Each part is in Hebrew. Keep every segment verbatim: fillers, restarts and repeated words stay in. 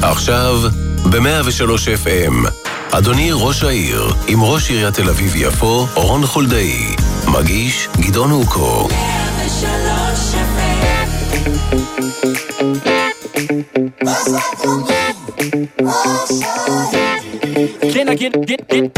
עכשיו, ב-מאה ושלוש אף אם, אדוני ראש העיר, עם ראש עיריית תל אביב יפו, רון חולדאי, מגיש גדעון אוקו. מאה ושלוש אף אם. Can I get, get, get?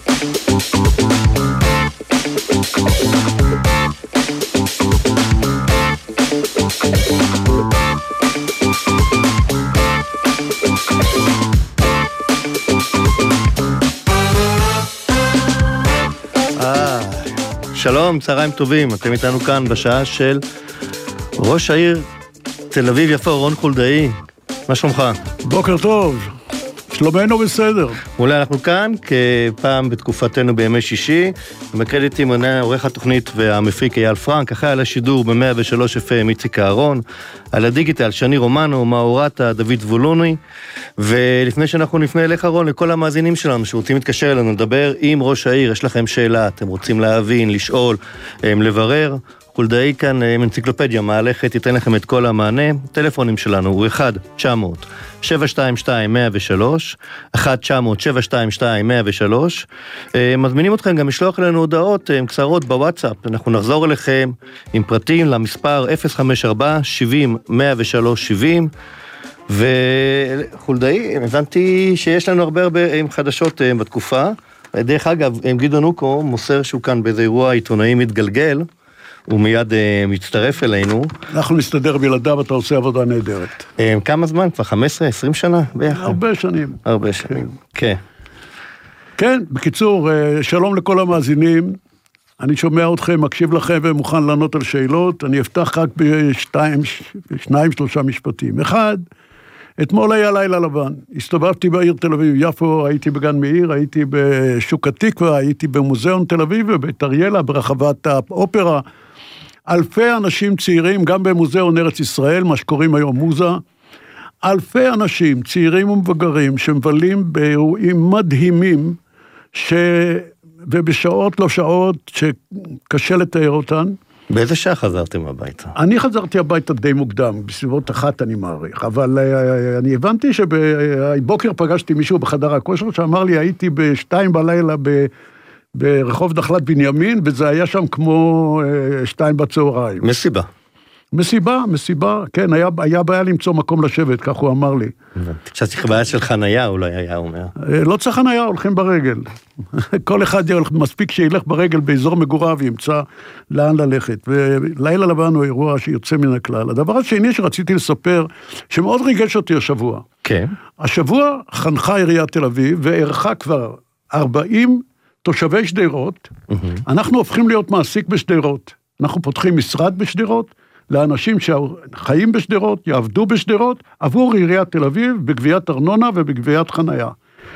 שלום, צהריים טובים, אתם איתנו כאן בשעה של ראש העיר תל אביב יפו, רון חולדאי. מה שלומך? בוקר טוב, שלומנו בסדר. אולי אנחנו כאן כפעם בתקופתנו בימי שישי, בקרדיטים עונה עורך התוכנית והמפיק אייל פרנק, אחרי על השידור ב-מאה ושלוש אף אם איציק אהרון, על הדיגיטל שני רומנו, מאורטה, דוד זבולוני, ולפני שאנחנו נפנה אליך רון, לכל המאזינים שלנו שרוצים להתקשר אלינו, לדבר עם ראש העיר, יש לכם שאלה, אתם רוצים להבין, לשאול, לברר, חולדאי כאן אנציקלופדיה מהלכת, ייתן לכם את כל המענה. טלפונים שלנו הוא אחד תשע מאות שבע שתיים שתיים מאה ושלוש, אחד תשע מאות שבע שתיים שתיים מאה ושלוש. מזמינים אתכם גם לשלוח אלינו הודעות קצרות בוואטסאפ. אנחנו נחזור אליכם עם פרטים למספר אפס חמש ארבע שבעים מאה ושלוש שבעים. וחולדאי, הבנתי שיש לנו הרבה הרבה חדשות בתקופה. דרך אגב, גדעון אוקו מוסר שהוא כאן באיזה אירוע עיתונאי מתגלגל, הוא מיד uh, מצטרף אלינו. אנחנו נסתדר בלעדיו, אתה עושה עבודה נהדרת. Um, כמה זמן? כבר חמש עשרה עשרים שנה ביחד? הרבה שנים. הרבה שנים, כן. כן, בקיצור, שלום לכל המאזינים. אני שומע אתכם, מקשיב לכם ומוכן לענות על שאלות. אני אפתח רק בשתיים, שניים, שלושה משפטים. אחד, אתמול היה לילה לבן. הסתובבתי בעיר תל אביב יפו, הייתי בגן מאיר, הייתי בשוק התקווה, הייתי במוזיאון תל אביב ובית אריאלה, ברחבת האופרה. אלפי אנשים צעירים, גם במוזיאון ארץ ישראל, מה שקוראים היום מוזה, אלפי אנשים, צעירים ומבוגרים, שמבלים באירועים מדהימים, ש... ובשעות לא שעות, שקשה לתאר אותן. באיזה שעה חזרתם הביתה? אני חזרתי הביתה די מוקדם, בסביבות אחת אני מעריך, אבל אני הבנתי שבבוקר פגשתי מישהו בחדר הכושר, שאמר לי, הייתי בשתיים בלילה ב... ברחוב נחלת בנימין, וזה היה שם כמו שתיים בצהריים. מסיבה. מסיבה, מסיבה, כן, היה, היה בעיה למצוא מקום לשבת, כך הוא אמר לי. שצריך בעיה של חנייה, אולי היה אומר. לא צריך חנייה, הולכים ברגל. כל אחד מספיק שילך ברגל באזור מגוריו, ימצא לאן ללכת. ולילה לבן הוא אירוע שיוצא מן הכלל. הדבר השני שרציתי לספר, שמאוד ריגש אותי השבוע. כן. השבוע חנכה עיריית תל אביב, וערכה כבר ארבעים תושבי שדרות, אנחנו הופכים להיות מעסיק בשדרות. אנחנו פותחים משרד בשדרות, לאנשים שחיים בשדרות, יעבדו בשדרות, עבור עיריית תל אביב, בגביית ארנונה ובגביית חנייה.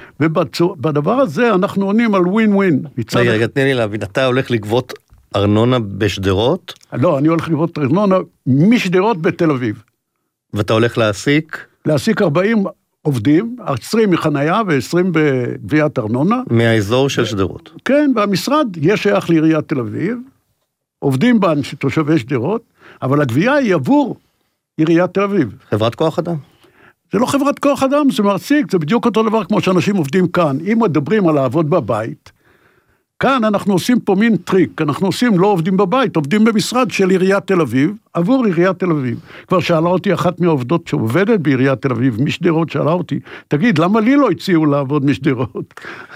ובדבר הזה אנחנו עונים על ווין ווין. רגע, רגע, תני לי להבין, אתה הולך לגבות ארנונה בשדרות? לא, אני הולך לגבות ארנונה משדרות בתל אביב. ואתה הולך להעסיק? להעסיק ארבעים עובדים, עשרים מחנייה ועשרים בגביית ארנונה. מהאזור של שדרות. כן, והמשרד יש שייך לעיריית תל אביב, עובדים בה תושבי שדרות, אבל הגבייה היא עבור עיריית תל אביב. חברת כוח אדם? זה לא חברת כוח אדם, זה מעסיק, זה בדיוק אותו דבר כמו שאנשים עובדים כאן. אם מדברים על לעבוד בבית, כאן אנחנו עושים פה מין טריק, אנחנו עושים לא עובדים בבית, עובדים במשרד של עיריית תל אביב, עבור עיריית תל אביב. כבר שאלה אותי אחת מהעובדות שעובדת בעיריית תל אביב, משדרות, שאלה אותי, תגיד, למה לי לא הציעו לעבוד משדרות?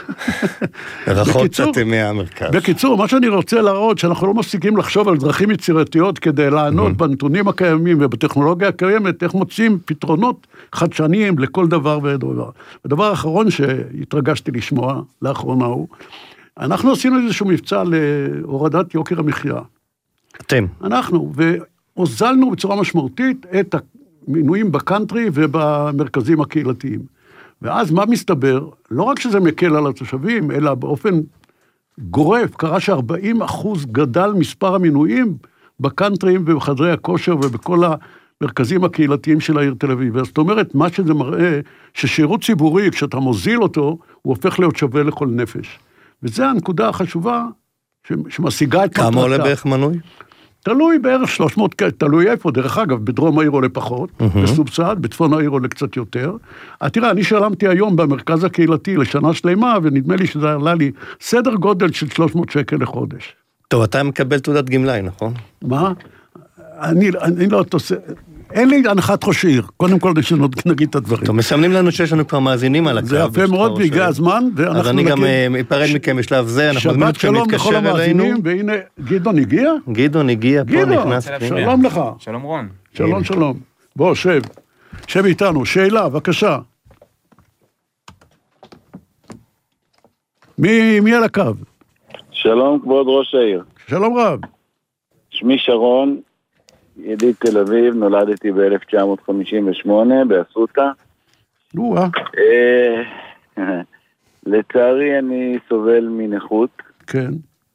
רחוק קצת מהמרכז. בקיצור, מה שאני רוצה להראות, שאנחנו לא מפסיקים לחשוב על דרכים יצירתיות, כדי לענות בנתונים הקיימים ובטכנולוגיה הקיימת, איך מוצאים פתרונות חדשניים לכל דבר ודבר. הדבר האחרון שהתרגשתי לשמוע לאחרונה הוא, אנחנו עשינו איזשהו מבצע להורדת יוקר המחיה. אתם. אנחנו, והוזלנו בצורה משמעותית את המינויים בקנטרי ובמרכזים הקהילתיים. ואז מה מסתבר? לא רק שזה מקל על התושבים, אלא באופן גורף, קרה ש-ארבעים אחוז גדל מספר המינויים בקנטריים ובחדרי הכושר ובכל המרכזים הקהילתיים של העיר תל אביב. אז זאת אומרת, מה שזה מראה, ששירות ציבורי, כשאתה מוזיל אותו, הוא הופך להיות שווה לכל נפש. וזו הנקודה החשובה שמשיגה את מטרתה. כמה עולה בערך מנוי? תלוי בערך שלוש מאות, תלוי איפה, דרך אגב, בדרום העיר עולה פחות, בסובסד, בצפון העיר עולה קצת יותר. תראה, אני שלמתי היום במרכז הקהילתי לשנה שלמה, ונדמה לי שזה עלה לי סדר גודל של שלוש מאות שקל לחודש. טוב, אתה מקבל תעודת גמלאי, נכון? מה? אני, אני לא תעושה... אין לי הנחת ראש עיר, קודם כל נגיד את הדברים. טוב, מסמנים לנו שיש לנו כבר מאזינים על הקו. זה יפה מאוד והגיע הזמן. אז אני גם אפרד מכם בשלב זה, אנחנו מזמינים אתכם להתקשר אלינו. והנה, גדעון הגיע? גדעון הגיע, פה נכנס. שלום לך. שלום רון. שלום שלום. בוא, שב. שב איתנו. שאלה, בבקשה. מי, מי על הקו? שלום כבוד ראש העיר. שלום רב. שמי שרון. ידיד תל אביב, נולדתי ב-אלף תשע מאות חמישים ושמונה באסותא. וואה. לצערי אני סובל מנכות. כן.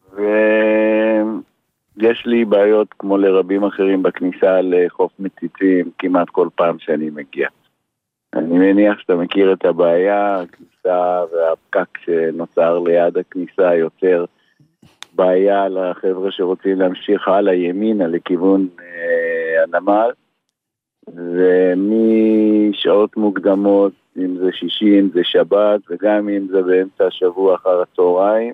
ויש לי בעיות כמו לרבים אחרים בכניסה לחוף מציצים כמעט כל פעם שאני מגיע. אני מניח שאתה מכיר את הבעיה, הכניסה והפקק שנוצר ליד הכניסה יוצר בעיה לחבר'ה שרוצים להמשיך הלאה ימינה לכיוון אה, הנמל, ומשעות מוקדמות, אם זה שישי, אם זה שבת, וגם אם זה באמצע השבוע אחר הצהריים,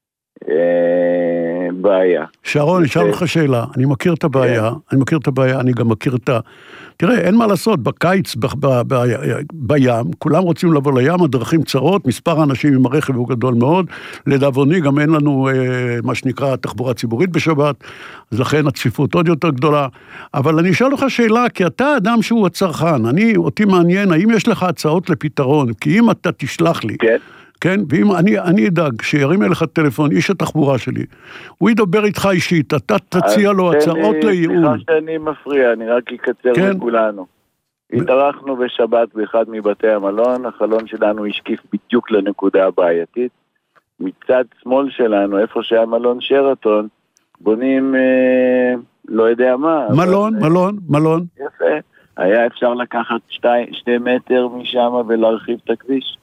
אה, בעיה. שרון, אשאל לך שאלה, אני מכיר את הבעיה, אני מכיר את הבעיה, אני גם מכיר את ה... תראה, אין מה לעשות, בקיץ, ב- ב- ב- בים, כולם רוצים לבוא לים, הדרכים צרות, מספר האנשים עם הרכב הוא גדול מאוד, לדאבוני גם אין לנו אה, מה שנקרא תחבורה ציבורית בשבת, אז לכן הצפיפות עוד יותר גדולה, אבל אני אשאל לך שאלה, כי אתה אדם שהוא הצרכן, אני, אותי מעניין, האם יש לך הצעות לפתרון, כי אם אתה תשלח לי, כן. כן, ואם אני, אני אדאג שירים אליך טלפון, איש התחבורה שלי, הוא ידבר איתך אישית, אתה תציע לו הצעות לייעול. סליחה שאני מפריע, אני רק אקצר כן. לכולנו. התארחנו בשבת באחד מבתי המלון, החלון שלנו השקיף בדיוק לנקודה הבעייתית. מצד שמאל שלנו, איפה שהיה מלון שרתון, בונים אה, לא יודע מה. מלון, אבל, מלון, מלון. יפה. היה אפשר לקחת שתי, שתי מטר משם ולהרחיב את הכביש.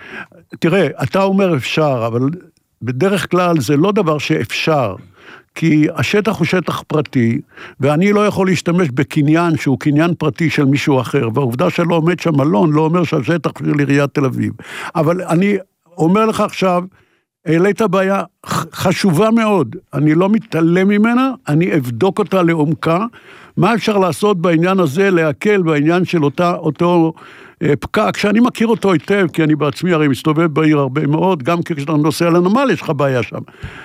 תראה, אתה אומר אפשר, אבל בדרך כלל זה לא דבר שאפשר, כי השטח הוא שטח פרטי, ואני לא יכול להשתמש בקניין שהוא קניין פרטי של מישהו אחר, והעובדה שלא עומד שם מלון לא אומר שהשטח של עיריית תל אביב. אבל אני אומר לך עכשיו, העלית בעיה חשובה מאוד, אני לא מתעלם ממנה, אני אבדוק אותה לעומקה, מה אפשר לעשות בעניין הזה, להקל בעניין של אותה, אותו פקק, שאני מכיר אותו היטב, כי אני בעצמי הרי מסתובב בעיר הרבה מאוד, גם כשאתה נוסע לנמל יש לך בעיה שם.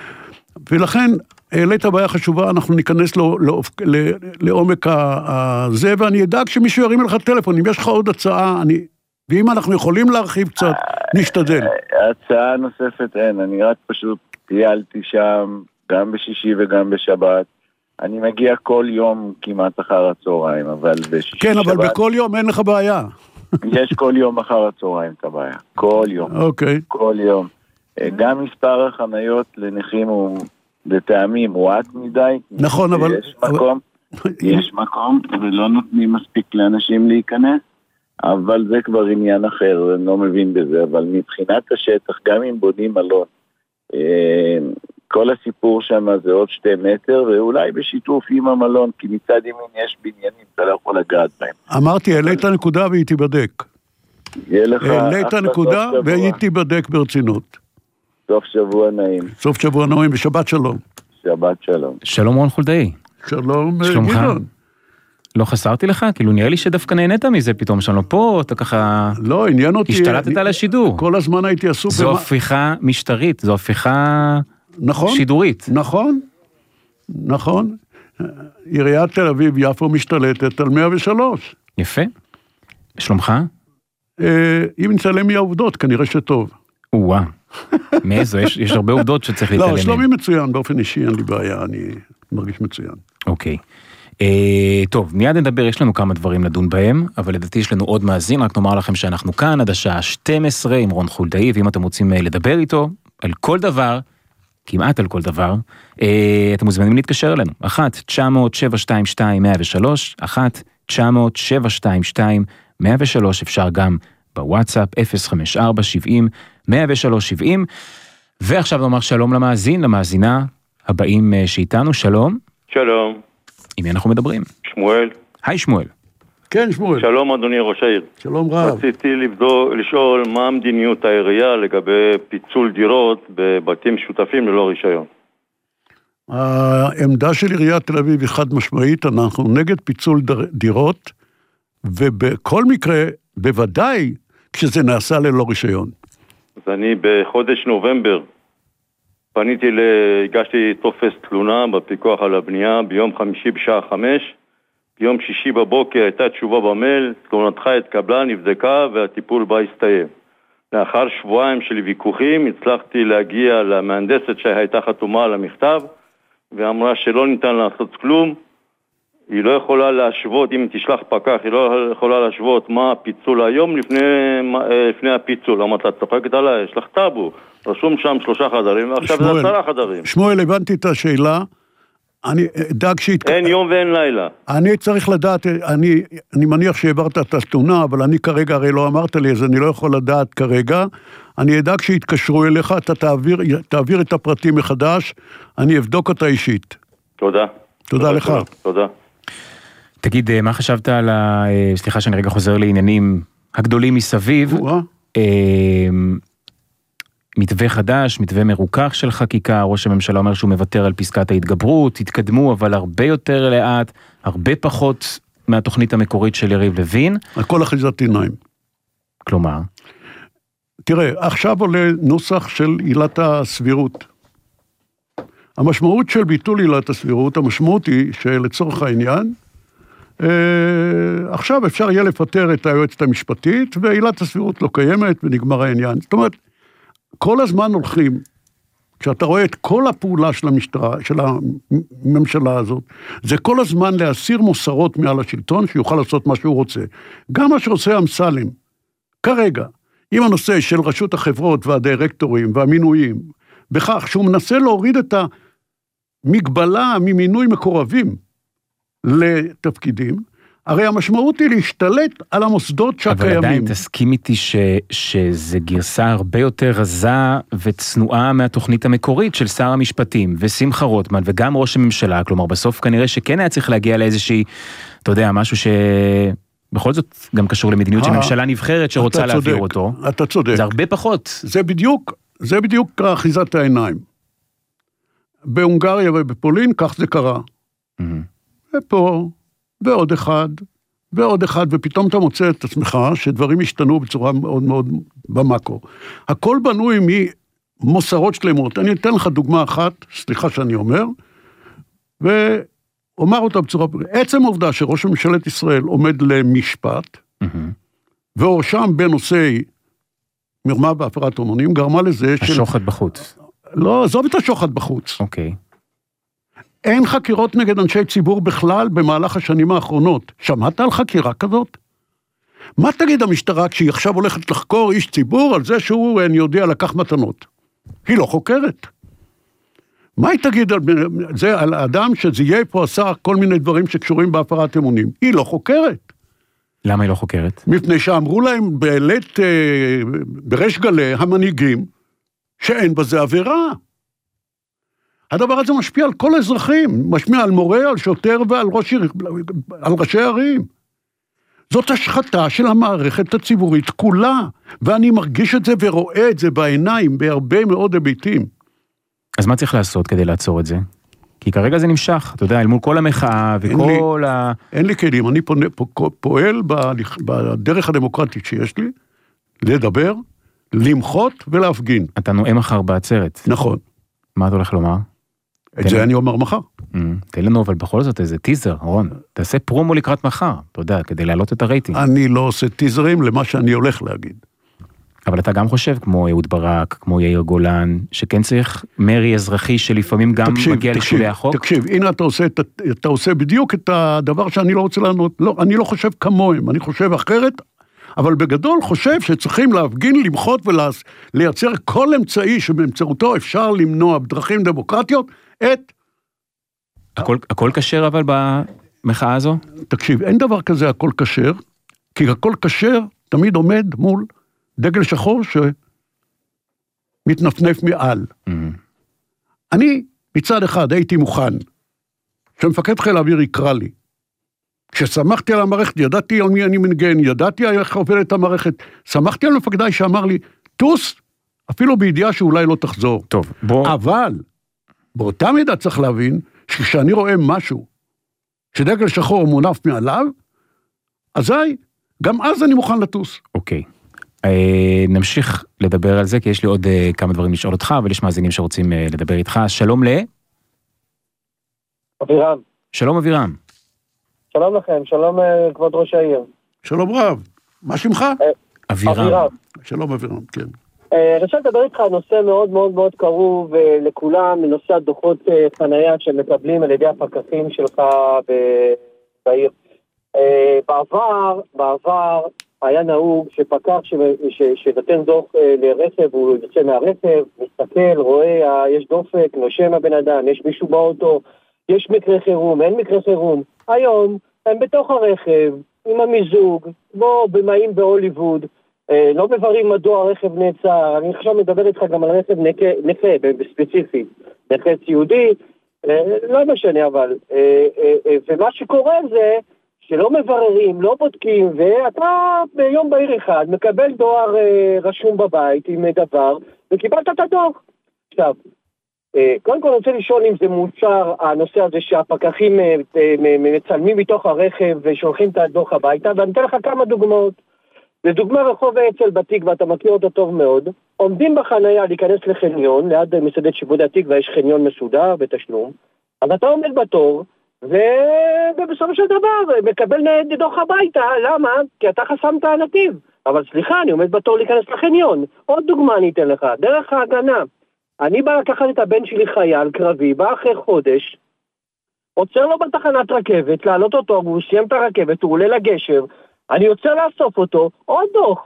ולכן, העלית בעיה חשובה, אנחנו ניכנס לו, לא, לא, לעומק הזה, ואני אדאג שמישהו ירים לך טלפון, אם יש לך עוד הצעה, אני... ואם אנחנו יכולים להרחיב קצת, נשתדל. הצעה נוספת אין, אני רק פשוט טיילתי שם, גם בשישי וגם בשבת. אני מגיע כל יום כמעט אחר הצהריים, אבל בשישי כן, שבת... אבל בכל יום אין לך בעיה. יש כל יום אחר הצהריים את הבעיה. כל יום. אוקיי. כל יום. גם מספר החניות לנכים הוא לטעמים מועט מדי. נכון, אבל... יש מקום, יש מקום, ולא נותנים מספיק לאנשים להיכנס. אבל זה כבר עניין אחר, אני לא מבין בזה, אבל מבחינת השטח, גם אם בונים מלון, כל הסיפור שם זה עוד שתי מטר, ואולי בשיתוף עם המלון, כי מצד ימין יש בניינים, אתה לא יכול לגעת בהם. אמרתי, העלית נקודה והיא תיבדק. העלית נקודה והיא תיבדק ברצינות. סוף שבוע נעים. סוף שבוע נעים ושבת שלום. שבת שלום. שלום רון חולדאי. שלום גדעון. לא חסרתי לך? כאילו נראה לי שדווקא נהנית מזה פתאום שאני לא פה, אתה ככה... לא, עניין אותי... השתלטת על השידור. כל הזמן הייתי עסוק... זו הפיכה משטרית, זו הפיכה שידורית. נכון, נכון. עיריית תל אביב יפו משתלטת על מאה ושלוש. יפה. שלומך? אם נצלם מהעובדות, כנראה שטוב. וואה. מאיזו? יש הרבה עובדות שצריך להתעלם. לא, שלומי מצוין, באופן אישי אין לי בעיה, אני מרגיש מצוין. אוקיי. Uh, טוב, מיד נדבר, יש לנו כמה דברים לדון בהם, אבל לדעתי יש לנו עוד מאזין, רק נאמר לכם שאנחנו כאן עד השעה שתים עשרה עם רון חולדאי, ואם אתם רוצים uh, לדבר איתו על כל דבר, כמעט על כל דבר, uh, אתם מוזמנים להתקשר אלינו, אחת תשע אפס אפס שבע שתיים שתיים מאה ושלוש, אחת תשע אפס אפס שבע שתיים שתיים מאה ושלוש, אפשר גם בוואטסאפ, אפס חמש ארבע שבעים מאה ושלוש שבעים, ועכשיו נאמר שלום למאזין, למאזינה הבאים uh, שאיתנו, שלום. שלום. עם מי אנחנו מדברים? שמואל. היי שמואל. כן, שמואל. שלום אדוני ראש העיר. שלום רב. רציתי לבדוק, לשאול מה המדיניות העירייה לגבי פיצול דירות בבתים משותפים ללא רישיון. העמדה של עיריית תל אביב היא חד משמעית, אנחנו נגד פיצול דירות, ובכל מקרה, בוודאי, כשזה נעשה ללא רישיון. אז אני בחודש נובמבר פניתי, הגשתי טופס תלונה בפיקוח על הבנייה ביום חמישי בשעה חמש, ביום שישי בבוקר הייתה תשובה במייל, תלונתך התקבלה, נבדקה והטיפול בה הסתיים. לאחר שבועיים של ויכוחים הצלחתי להגיע למהנדסת שהייתה חתומה על המכתב, ואמרה שלא ניתן לעשות כלום, היא לא יכולה להשוות, אם תשלח פקח, היא לא יכולה להשוות מה הפיצול היום לפני, לפני הפיצול. אמרת, את צוחקת עליי, יש לך טאבו, רשום שם שלושה חדרים, ועכשיו זה עשרה חדרים. שמואל, הבנתי את השאלה, אני דאג שהת... אין יום ואין לילה. אני צריך לדעת, אני, אני מניח שהעברת את התלונה, אבל אני כרגע הרי לא אמרת לי, אז אני לא יכול לדעת כרגע, אני אדאג שהתקשרו אליך, אתה תעביר, תעביר את הפרטים מחדש, אני אבדוק אותה אישית. תודה. תודה לך. תודה. תודה. תגיד, מה חשבת על ה... סליחה שאני רגע חוזר לעניינים הגדולים מסביב. מתווה חדש, מתווה מרוכך של חקיקה, ראש הממשלה אומר שהוא מוותר על פסקת ההתגברות, התקדמו אבל הרבה יותר לאט, הרבה פחות מהתוכנית המקורית של יריב לוין. הכל אחיזת עיניים. כלומר? תראה, עכשיו עולה נוסח של עילת הסבירות. המשמעות של ביטול עילת הסבירות, המשמעות היא שלצורך העניין, אה, עכשיו אפשר יהיה לפטר את היועצת המשפטית, ועילת הסבירות לא קיימת ונגמר העניין. זאת אומרת, כל הזמן הולכים, כשאתה רואה את כל הפעולה של המשטרה, של הממשלה הזאת, זה כל הזמן להסיר מוסרות מעל השלטון, שיוכל לעשות מה שהוא רוצה. גם מה שעושה אמסלם, כרגע, עם הנושא של רשות החברות והדירקטורים והמינויים, בכך שהוא מנסה להוריד את המגבלה ממינוי מקורבים לתפקידים, הרי המשמעות היא להשתלט על המוסדות שהקיימים. אבל עדיין תסכים איתי ש, שזה גרסה הרבה יותר רזה וצנועה מהתוכנית המקורית של שר המשפטים ושמחה רוטמן וגם ראש הממשלה, כלומר בסוף כנראה שכן היה צריך להגיע לאיזושהי, אתה יודע, משהו שבכל זאת גם קשור למדיניות של ממשלה נבחרת שרוצה להעביר אותו. אתה צודק. זה הרבה פחות. זה בדיוק, זה בדיוק אחיזת העיניים. בהונגריה ובפולין כך זה קרה. Mm-hmm. ופה... ועוד אחד, ועוד אחד, ופתאום אתה מוצא את עצמך שדברים השתנו בצורה מאוד מאוד במקרו. הכל בנוי ממוסרות שלמות. אני אתן לך דוגמה אחת, סליחה שאני אומר, ואומר אותה בצורה... עצם העובדה שראש ממשלת ישראל עומד למשפט, mm-hmm. והואשם בנושא מרמה והפרת אמונים, גרמה לזה של... השוחד בחוץ. לא, עזוב את השוחד בחוץ. אוקיי. Okay. אין חקירות נגד אנשי ציבור בכלל במהלך השנים האחרונות. שמעת על חקירה כזאת? מה תגיד המשטרה כשהיא עכשיו הולכת לחקור איש ציבור על זה שהוא, אני יודע, לקח מתנות? היא לא חוקרת. מה היא תגיד על זה, על האדם שזיהה פה עשה כל מיני דברים שקשורים בהפרת אמונים? היא לא חוקרת. למה היא לא חוקרת? מפני שאמרו להם בלית, בריש גלי המנהיגים, שאין בזה עבירה. הדבר הזה משפיע על כל האזרחים, משפיע על מורה, על שוטר ועל ראש, על ראשי ערים. זאת השחתה של המערכת הציבורית כולה, ואני מרגיש את זה ורואה את זה בעיניים, בהרבה מאוד היבטים. אז מה צריך לעשות כדי לעצור את זה? כי כרגע זה נמשך, אתה יודע, אל מול כל המחאה וכל לי, ה... אין לי כלים, אני פונה, פועל בדרך הדמוקרטית שיש לי, לדבר, למחות ולהפגין. אתה נואם מחר בעצרת. נכון. מה אתה הולך לומר? את זה אני אומר מחר. תן לנו אבל בכל זאת איזה טיזר, רון. תעשה פרומו לקראת מחר, אתה יודע, כדי להעלות את הרייטינג. אני לא עושה טיזרים למה שאני הולך להגיד. אבל אתה גם חושב, כמו יהוד ברק, כמו יאיר גולן, שכן צריך מרי אזרחי שלפעמים גם מגיע לשולי החוק? תקשיב, הנה אתה עושה, אתה עושה בדיוק את הדבר שאני לא רוצה לענות. לא, אני לא חושב כמוהם, אני חושב אחרת, אבל בגדול חושב שצריכים להפגין, למחות ולייצר כל אמצעי שבאמצעותו אפשר למנוע בדרכים דמוקרטיות את... הכל, הכל כשר אבל במחאה הזו? תקשיב, אין דבר כזה הכל כשר, כי הכל כשר תמיד עומד מול דגל שחור שמתנפנף מעל. Mm-hmm. אני מצד אחד הייתי מוכן שמפקד חיל האוויר יקרא לי. כששמחתי על המערכת, ידעתי על מי אני מנגן, ידעתי איך עובדת המערכת, שמחתי על מפקדי שאמר לי, טוס, אפילו בידיעה שאולי לא תחזור. טוב, בוא... אבל, באותה מידה צריך להבין, שכשאני רואה משהו, שדגל שחור מונף מעליו, אזי, גם אז אני מוכן לטוס. אוקיי. אה, נמשיך לדבר על זה, כי יש לי עוד אה, כמה דברים לשאול אותך, אבל יש מאזינים שרוצים אה, לדבר איתך. שלום ל... אבירם. שלום אבירם. שלום לכם, שלום כבוד ראש העיר. שלום רב, מה שמך? אבירם. שלום אבירם, כן. אני רוצה לדבר איתך על נושא מאוד מאוד מאוד קרוב לכולם, מנושא הדוחות חנייה שמקבלים על ידי הפקחים שלך בעיר. בעבר, בעבר היה נהוג שפקח שנותן דוח לרכב, הוא יוצא מהרכב, מסתכל, רואה, יש דופק, נושם הבן אדם, יש מישהו באוטו, יש מקרה חירום, אין מקרה חירום. היום הם בתוך הרכב, עם המיזוג, בו במאים בהוליווד, אה, לא מבררים מדוע הרכב נעצר, אני עכשיו מדבר איתך גם על רכב נכה, נכה בספציפי, נכה ציודי, אה, לא משנה אבל, אה, אה, אה, ומה שקורה זה שלא מבררים, לא בודקים, ואתה ביום בהיר אחד מקבל דואר אה, רשום בבית עם דבר, וקיבלת את הדוח. עכשיו, קודם כל אני רוצה לשאול אם זה מוצר, הנושא הזה שהפקחים מצלמים מתוך הרכב ושולחים את הדוח הביתה, ואני אתן לך כמה דוגמאות. לדוגמה רחוב אצל בתקווה, אתה מכיר אותו טוב מאוד, עומדים בחנייה להיכנס לחניון, ליד מסעדת שיבוד התקווה יש חניון מסודר בתשלום, אז אתה עומד בתור, ו... ובסופו של דבר מקבל דוח הביתה, למה? כי אתה חסמת הנתיב, אבל סליחה, אני עומד בתור להיכנס לחניון. עוד דוגמה אני אתן לך, דרך ההגנה. אני בא לקחת את הבן שלי חייל קרבי, בא אחרי חודש, עוצר לו בתחנת רכבת, לעלות אותו, הוא סיים את הרכבת, הוא עולה לגשר, אני יוצא לאסוף אותו, עוד דוח.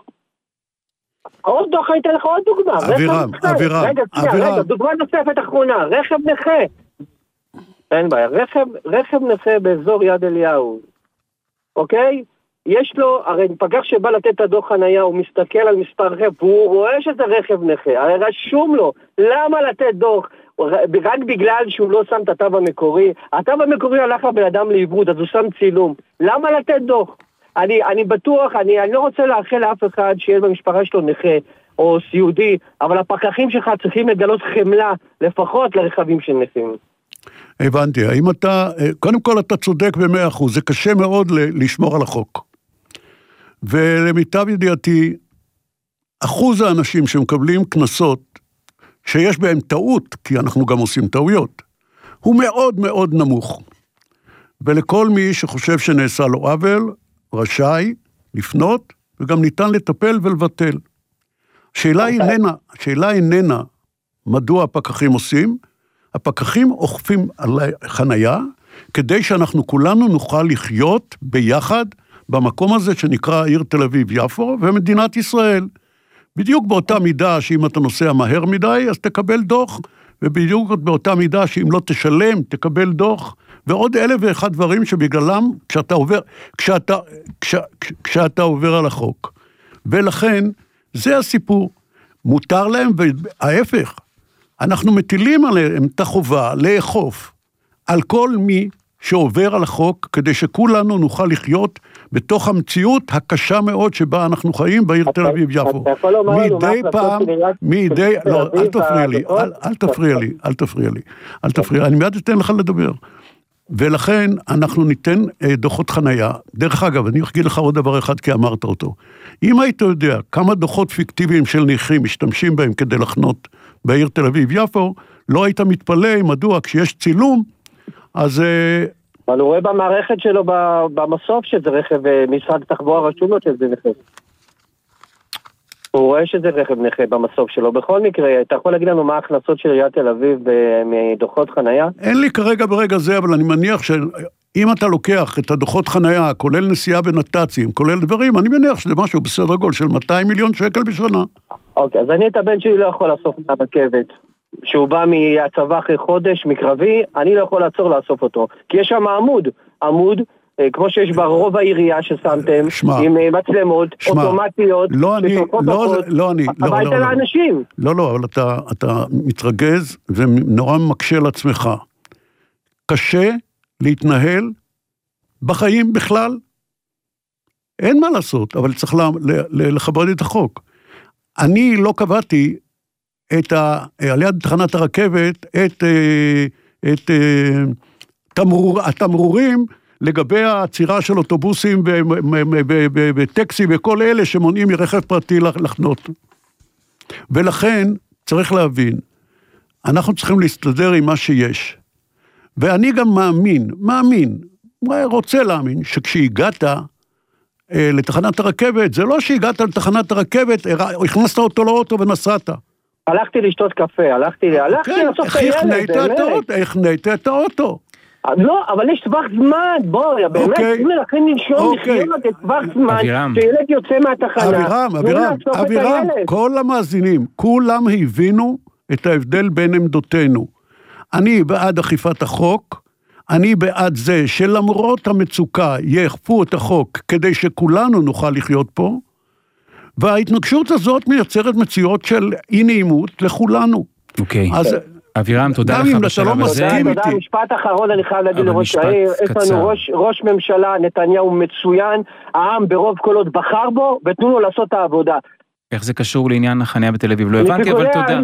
עוד דוח, אני אתן לך עוד דוגמה. אבירם, אבירם, רגע, אבירם. רגע, דוגמה נוספת אחרונה, רכב נכה. אין בעיה, רכב, רכב נכה באזור יד אליהו, אוקיי? יש לו, הרי פקח שבא לתת את הדוח חנייה, הוא מסתכל על מספר רכב, והוא רואה שזה רכב נכה, הרי רשום לו, למה לתת דוח? רק בגלל שהוא לא שם את התו המקורי, התו המקורי הלך לבן אדם לעברות, אז הוא שם צילום, למה לתת דוח? אני, אני בטוח, אני, אני לא רוצה לאחל לאף אחד שיהיה במשפחה שלו נכה או סיעודי, אבל הפקחים שלך צריכים לגלות חמלה, לפחות לרכבים של נכים. הבנתי, האם אתה, קודם כל אתה צודק במאה אחוז, זה קשה מאוד לשמור על החוק. ולמיטב ידיעתי, אחוז האנשים שמקבלים כנסות, שיש בהם טעות, כי אנחנו גם עושים טעויות, הוא מאוד מאוד נמוך. ולכל מי שחושב שנעשה לו עוול, רשאי לפנות, וגם ניתן לטפל ולבטל. השאלה איננה, השאלה איננה, מדוע הפקחים עושים, הפקחים אוכפים על חנייה, כדי שאנחנו כולנו נוכל לחיות ביחד, במקום הזה שנקרא עיר תל אביב יפו, ומדינת ישראל. בדיוק באותה מידה שאם אתה נוסע מהר מדי, אז תקבל דוח, ובדיוק באותה מידה שאם לא תשלם, תקבל דוח, ועוד אלף ואחד דברים שבגללם, כשאתה עובר, כשאתה, כש, כשאתה עובר על החוק. ולכן, זה הסיפור. מותר להם, וההפך, אנחנו מטילים עליהם את החובה לאכוף על כל מי שעובר על החוק, כדי שכולנו נוכל לחיות בתוך המציאות הקשה מאוד שבה אנחנו חיים בעיר תל אביב יפו. מדי פעם, מדי, לא, אל תפריע לי, אל תפריע לי, אל תפריע לי, אל תפריע, אני מיד אתן לך לדבר. ולכן אנחנו ניתן דוחות חנייה. דרך אגב, אני אגיד לך עוד דבר אחד כי אמרת אותו. אם היית יודע כמה דוחות פיקטיביים של נכים משתמשים בהם כדי לחנות בעיר תל אביב יפו, לא היית מתפלא מדוע כשיש צילום, אז... אבל הוא רואה במערכת שלו במסוף שזה רכב, משרד התחבורה רשום לו שזה נכה. הוא רואה שזה רכב נכה במסוף שלו. בכל מקרה, אתה יכול להגיד לנו מה ההכנסות של עיריית תל אביב מדוחות חנייה? אין לי כרגע ברגע זה, אבל אני מניח שאם אתה לוקח את הדוחות חנייה, כולל נסיעה בנת"צים, כולל דברים, אני מניח שזה משהו בסדר גודל של מאתיים מיליון שקל בשנה. אוקיי, אז אני את הבן שלי לא יכול לאסוף מהרכבת. שהוא בא מהצבא אחרי חודש, מקרבי, אני לא יכול לעצור לאסוף אותו. כי יש שם עמוד, עמוד, כמו שיש ברוב העירייה ששמתם, שמה, עם מצלמות, שמה, אוטומטיות, לא אני, לא, לא אני, לא, הביתה לא, לאנשים. לא, לא, אבל אתה, אתה מתרגז ונורא מקשה לעצמך. קשה להתנהל בחיים בכלל. אין מה לעשות, אבל צריך לכבד את החוק. אני לא קבעתי את ה, על יד תחנת הרכבת את, את תמרור, התמרורים לגבי העצירה של אוטובוסים וטקסי וכל אלה שמונעים מרכב פרטי לחנות. ולכן צריך להבין, אנחנו צריכים להסתדר עם מה שיש. ואני גם מאמין, מאמין, רוצה להאמין, שכשהגעת לתחנת הרכבת, זה לא שהגעת לתחנת הרכבת, הכנסת אותו לאוטו ונסעת. הלכתי לשתות קפה, הלכתי, הלכתי לעשות את הילד, באמת. איך נהיית את האוטו? לא, אבל יש טווח זמן, בוא, באמת, אם לכן נשאר לחיות את טווח זמן, שילד יוצא מהתחנה. אבירם, אבירם, אבירם, כל המאזינים, כולם הבינו את ההבדל בין עמדותינו. אני בעד אכיפת החוק, אני בעד זה שלמרות המצוקה יאכפו את החוק כדי שכולנו נוכל לחיות פה, וההתנגשות הזאת מייצרת מציאות של אי נעימות לכולנו. אוקיי. אז אבירם, תודה לך בשלב הזה. תודה, משפט אחרון אני חייב להגיד לראש העיר, יש לנו ראש ממשלה, נתניהו מצוין, העם ברוב קולות בחר בו, ותנו לו לעשות את העבודה. איך זה קשור לעניין החניה בתל אביב? לא הבנתי, אבל תודה.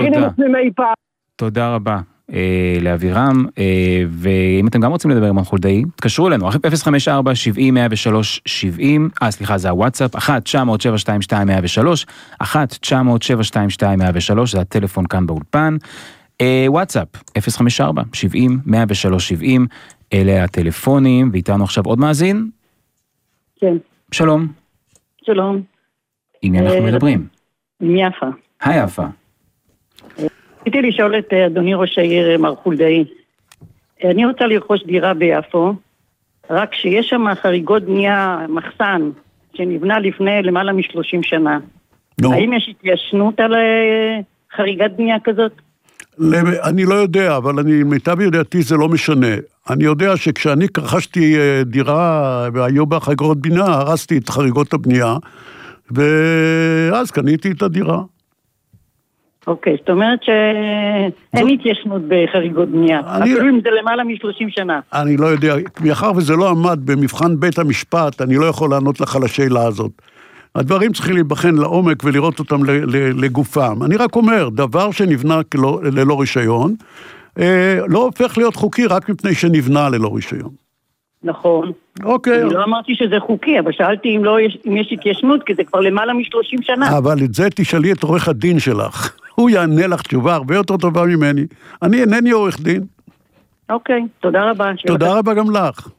תודה רבה. לאבירם, ואם אתם גם רוצים לדבר עם רון חולדאי, תקשרו אלינו, אפס חמש ארבע שבעים מאה ושלוש שבעים, אה סליחה, זה הוואטסאפ, אחת תשע אפס אפס שבע שתיים שתיים מאה ושלוש, אחת תשע אפס אפס שבע שתיים שתיים מאה ושלוש, זה הטלפון כאן באולפן, וואטסאפ, אפס חמש ארבע שבעים מאה ושלוש שבעים, אלה הטלפונים, ואיתנו עכשיו עוד מאזין? כן. שלום. שלום. עם מי אנחנו מדברים? עם יפה. היי יפה. רציתי לשאול את אדוני ראש העיר מר חולדאי, אני רוצה לרכוש דירה ביפו, רק שיש שם חריגות בנייה, מחסן, שנבנה לפני למעלה משלושים שנה. No. האם יש התיישנות על חריגת בנייה כזאת? אני לא יודע, אבל אני, מיטב ידיעתי זה לא משנה. אני יודע שכשאני רכשתי דירה והיו בה חריגות בנייה, הרסתי את חריגות הבנייה, ואז קניתי את הדירה. אוקיי, זאת אומרת שאין התיישנות בחריגות בנייה, אפילו אם זה למעלה מ-שלושים שנה. אני לא יודע, מאחר וזה לא עמד במבחן בית המשפט, אני לא יכול לענות לך על השאלה הזאת. הדברים צריכים להיבחן לעומק ולראות אותם לגופם. אני רק אומר, דבר שנבנה ללא רישיון, לא הופך להיות חוקי רק מפני שנבנה ללא רישיון. נכון. אוקיי. אני לא אמרתי שזה חוקי, אבל שאלתי אם, לא יש, אם יש התיישנות, כי זה כבר למעלה מ-שלושים שנה. אבל את זה תשאלי את עורך הדין שלך. הוא יענה לך תשובה הרבה יותר טובה ממני. אני אינני עורך דין. אוקיי, תודה רבה. תודה רבה גם לך.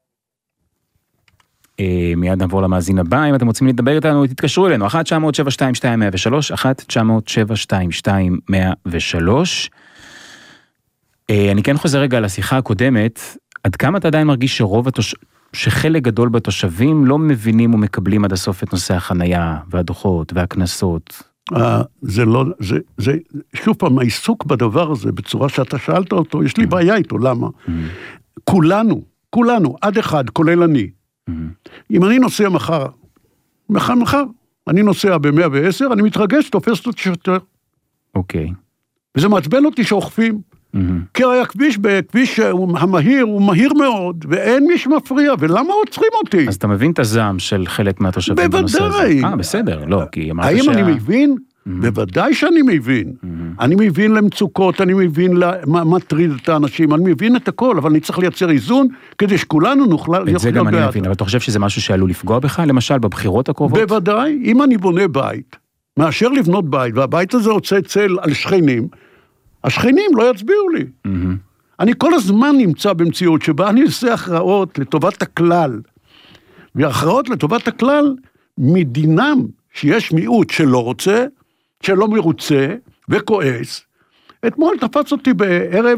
מיד נעבור למאזין הבא, אם אתם רוצים לדבר איתנו, תתקשרו אלינו, אחת תשע אפס אפס שבע שתיים שתיים מאה ושלוש, אחת תשע אפס אפס שבע שתיים שתיים מאה ושלוש. אני כן חוזר רגע לשיחה הקודמת, עד כמה אתה עדיין מרגיש שרוב התוש... שחלק גדול בתושבים לא מבינים ומקבלים עד הסוף את נושא החנייה והדוחות והכנסות? זה לא, זה, זה, שוב פעם, העיסוק בדבר הזה, בצורה שאתה שאלת אותו, יש לי בעיה איתו, למה? כולנו, כולנו, עד אחד, כולל אני. אם אני נוסע מחר, מחר, מחר, אני נוסע ב-מאה ועשר, אני מתרגש, תופס אותי שוטר. אוקיי. וזה מעצבן אותי שאוכפים. כי היה כביש, בכביש המהיר, הוא מהיר מאוד, ואין מי שמפריע, ולמה עוצרים אותי? אז אתה מבין את הזעם של חלק מהתושבים בנושא הזה? בוודאי. אה, בסדר, לא, כי אמרת האם שה... אני מבין? בוודאי שאני מבין. אני מבין למצוקות, אני מבין מה מטריד את האנשים, אני מבין את הכל, אבל אני צריך לייצר איזון, כדי שכולנו נוכל... את זה גם אני מבין, אבל אתה חושב שזה משהו שעלול לפגוע בך, למשל, בבחירות הקרובות? בוודאי, אם אני בונה בית, מאשר לבנות בית, והבית הזה רוצה צל על שכנים, השכנים לא יצביעו לי. אני כל הזמן נמצא במציאות שבה אני עושה הכרעות לטובת הכלל, והכרעות לטובת הכלל מדינם שיש מיעוט שלא רוצה, שלא מרוצה וכועס. אתמול תפס אותי בערב...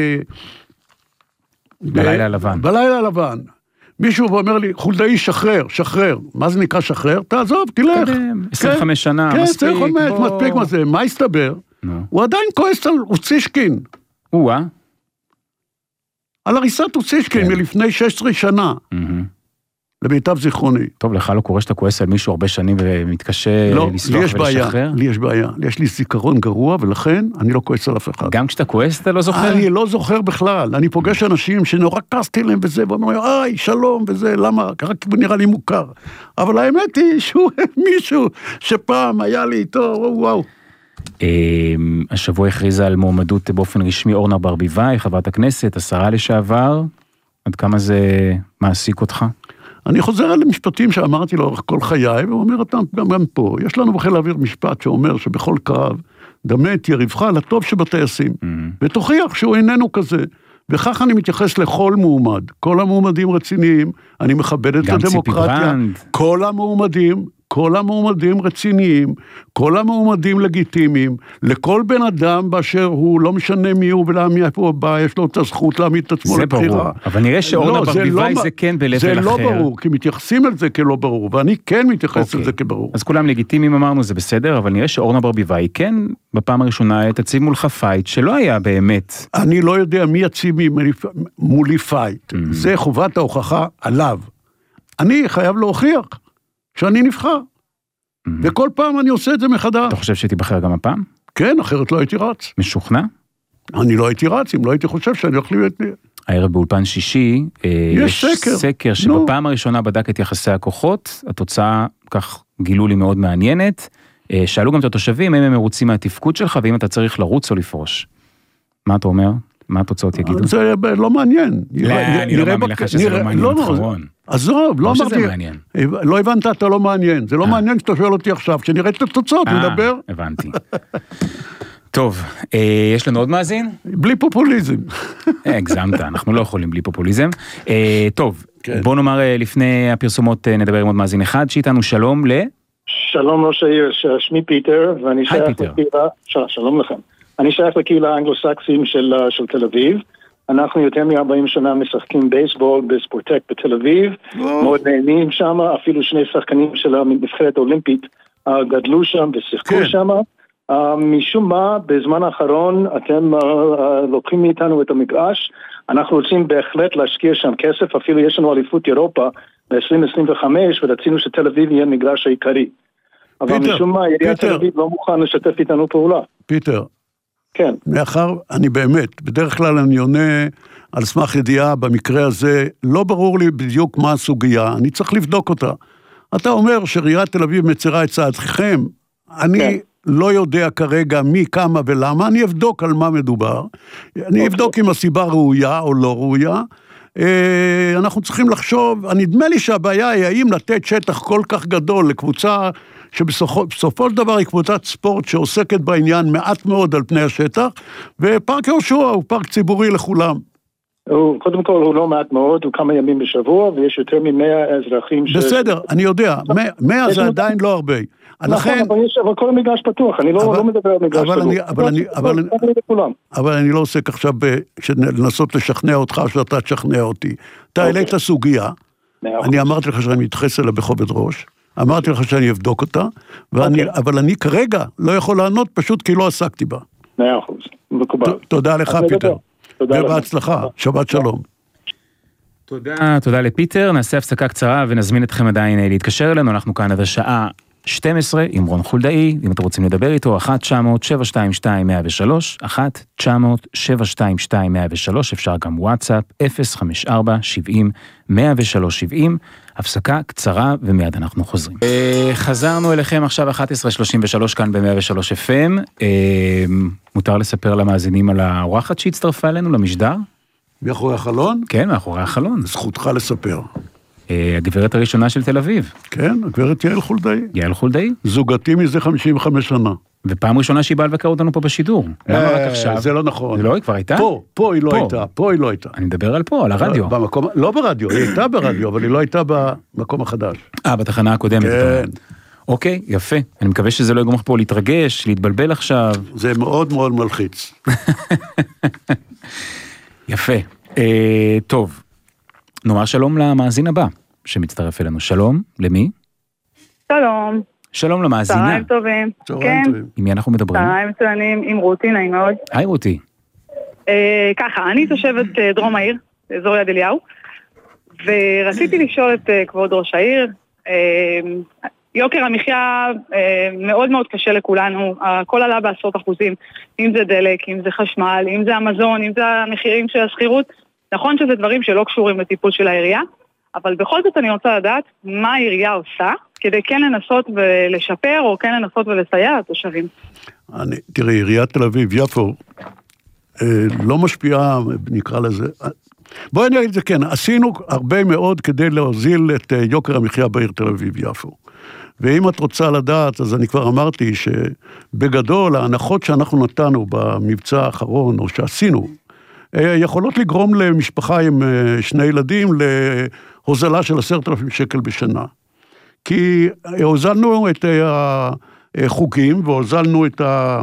בלילה הלבן. בלילה הלבן. מישהו אומר לי, חולדאי שחרר, שחרר. מה זה נקרא שחרר? תעזוב, תלך. עשרים וחמש שנה, מספיק. מספיק. כן, מספיק מה זה. מה הסתבר? הוא עדיין כועס על אוצישקין. הוא-אה? על הריסת אוצישקין מלפני שש עשרה שנה. למיטב זיכרוני. טוב, לך לא קורה שאתה כועס על מישהו הרבה שנים ומתקשה לא, לסלוח ולשחרר? לי יש בעיה, יש לי זיכרון גרוע, ולכן אני לא כועס על אף אחד. גם כשאתה כועס אתה לא זוכר? אני לא זוכר בכלל, אני פוגש אנשים שנורא כעסתי להם וזה, ואומרים, איי, שלום וזה, למה? רק נראה לי מוכר. אבל האמת היא שהוא מישהו שפעם היה לי איתו, וואו. השבוע הכריזה על מועמדות באופן רשמי אורנה ברביבאי, חברת הכנסת, השרה לשעבר, עד כמה זה מעסיק אותך? אני חוזר על המשפטים שאמרתי לאורך כל חיי, ואומר אותם גם, גם פה. יש לנו בחיל האוויר משפט שאומר שבכל קרב, דמה את יריבך לטוב שבטייסים, mm-hmm. ותוכיח שהוא איננו כזה. וכך אני מתייחס לכל מועמד. כל המועמדים רציניים, אני מכבד את הדמוקרטיה. כל המועמדים, כל המועמדים רציניים, כל המועמדים לגיטימיים, לכל בן אדם באשר הוא, לא משנה מי הוא ולמי הוא הבא, יש לו את הזכות להעמיד את עצמו לבחירה. זה ברור, אבל נראה שאורנה ברביבאי זה כן בלבל אחר. זה לא ברור, כי מתייחסים על זה כלא ברור, ואני כן מתייחס על זה כברור. אז כולם לגיטימיים אמרנו, זה בסדר, אבל נראה שאורנה ברביבאי כן, בפעם הראשונה תציב מולך פייט, שלא היה באמת. אני לא יודע מי יציב מולי פייט, זה חובת ההוכחה עליו. אני חייב להוכיח שאני נבחר. וכל פעם אני עושה את זה מחדש. אתה חושב שתיבחר גם הפעם? כן, אחרת לא הייתי רץ. משוכנע? אני לא הייתי רץ, אם לא הייתי חושב שאני הולך להיות... הערב באולפן שישי, יש סקר, סקר שבפעם הראשונה בדק את יחסי הכוחות, התוצאה כך גילו לי מאוד מעניינת, שאלו גם את התושבים, אם הם מרוצים מהתפקוד שלך, ואם אתה צריך לרוץ או לפרוש. מה אתה אומר? מה התוצאות יגידו? זה לא מעניין. לא, אני לא מאמין לך שזה לא מעניין אחרון. עזוב, לא אמרתי, לא הבנת, אתה לא מעניין. זה לא מעניין שאתה שואל אותי עכשיו, כשנראה את התוצאות, נדבר. הבנתי. טוב, יש לנו עוד מאזין? בלי פופוליזם. הגזמת, אנחנו לא יכולים בלי פופוליזם. טוב, בוא נאמר לפני הפרסומות נדבר עם עוד מאזין אחד, שאיתנו שלום ל... שלום ראש העיר, שמי פיטר, ואני שייך לקהילה, שלום לכם. אני שייך לקהילה האנגלו-סקסים של, של תל אביב. אנחנו יותר מ-ארבעים שנה משחקים בייסבול בספורטק בתל אביב. מאוד נהנים שם, אפילו שני שחקנים של הנבחרת האולימפית גדלו שם ושיחקו כן. שם. משום מה, בזמן האחרון אתם לוקחים מאיתנו את המגרש. אנחנו רוצים בהחלט להשקיע שם כסף, אפילו יש לנו אליפות אירופה ב-עשרים עשרים וחמש, ורצינו שתל אביב יהיה מגרש העיקרי. אבל פיטר, משום מה, עיריית תל אביב לא מוכן לשתף איתנו פעולה. פיטר. כן. מאחר, אני באמת, בדרך כלל אני עונה על סמך ידיעה, במקרה הזה, לא ברור לי בדיוק מה הסוגיה, אני צריך לבדוק אותה. אתה אומר שעיריית תל אביב מצרה את צעדכם, אני כן. לא יודע כרגע מי, כמה ולמה, אני אבדוק על מה מדובר, אני אבדוק אם הסיבה ראויה או לא ראויה, אנחנו צריכים לחשוב, נדמה לי שהבעיה היא האם לתת שטח כל כך גדול לקבוצה שבסופו של דבר היא קבוצת ספורט שעוסקת בעניין מעט מאוד על פני השטח, ופארק יהושע הוא פארק ציבורי לכולם. הוא, קודם כל הוא לא מעט מאוד, הוא כמה ימים בשבוע, ויש יותר ממאה אזרחים ש... בסדר, אני יודע, מאה זה עדיין לא הרבה. נכון, אבל כל המגרש פתוח, אני לא מדבר על מגרש פתוח. אבל אני לא עוסק עכשיו לנסות לשכנע אותך, שאתה תשכנע אותי. אתה העלית סוגיה, אני אמרתי לך שאני מתייחס אליה בכובד ראש, אמרתי לך שאני אבדוק אותה, אבל אני כרגע לא יכול לענות פשוט כי לא עסקתי בה. מאה אחוז, מקובל. תודה לך, פיטר. ובהצלחה, שבת שלום. תודה, תודה לפיטר, נעשה הפסקה קצרה ונזמין אתכם עדיין להתקשר אלינו, אנחנו כאן עד השעה שתים עשרה עם רון חולדאי, אם אתם רוצים לדבר איתו, אחת תשע אפס אפס שבע שתיים שתיים מאה ושלוש, אחת תשע אפס אפס שבע שתיים שתיים מאה ושלוש, אפשר גם וואטסאפ, אפס חמש ארבע שבעים מאה ושלוש שבעים, הפסקה קצרה ומיד אנחנו חוזרים. חזרנו אליכם עכשיו אחת עשרה שלושים ושלוש כאן ב-מאה ושלוש אף אם, מותר לספר למאזינים על האורחת שהצטרפה אלינו למשדר? מאחורי החלון? כן, מאחורי החלון. זכותך לספר. הגברת הראשונה של תל אביב. כן, הגברת יעל חולדאי. יעל חולדאי. זוגתי מזה חמישים וחמש שנה. ופעם ראשונה שהיא באה לבקר אותנו פה בשידור. למה רק עכשיו? זה לא נכון. לא, היא כבר הייתה? פה, פה היא לא הייתה, פה היא לא הייתה. אני מדבר על פה, על הרדיו. לא ברדיו, היא הייתה ברדיו, אבל היא לא הייתה במקום החדש. אה, בתחנה הקודמת. כן. אוקיי, יפה. אני מקווה שזה לא יגרום לך פה להתרגש, להתבלבל עכשיו. זה מאוד מאוד מלחיץ. יפה. טוב. נאמר שלום למאזין הבא שמצטרף אלינו. שלום, למי? שלום. שלום למאזינה. צהריים טובים. צהריים טובים. עם מי אנחנו מדברים? צהריים מצוינים, עם רותי, נעים מאוד. היי רותי. ככה, אני תושבת דרום העיר, אזור יד אליהו, ורציתי לשאול את כבוד ראש העיר, יוקר המחיה מאוד מאוד קשה לכולנו, הכל עלה בעשרות אחוזים, אם זה דלק, אם זה חשמל, אם זה המזון, אם זה המחירים של השכירות, נכון שזה דברים שלא קשורים לטיפול של העירייה, אבל בכל זאת אני רוצה לדעת מה העירייה עושה, כדי כן לנסות ולשפר, או כן לנסות ולסייע לתושבים. אני, תראי, עיריית תל אביב, יפו, לא משפיעה, נקרא לזה, בואי נגיד את זה כן, עשינו הרבה מאוד כדי להוזיל את יוקר המחיה בעיר תל אביב, יפו. ואם את רוצה לדעת, אז אני כבר אמרתי שבגדול, ההנחות שאנחנו נתנו במבצע האחרון, או שעשינו, יכולות לגרום למשפחה עם שני ילדים להוזלה של עשרת אלפים שקל בשנה. כי הוזלנו את החוגים, והוזלנו את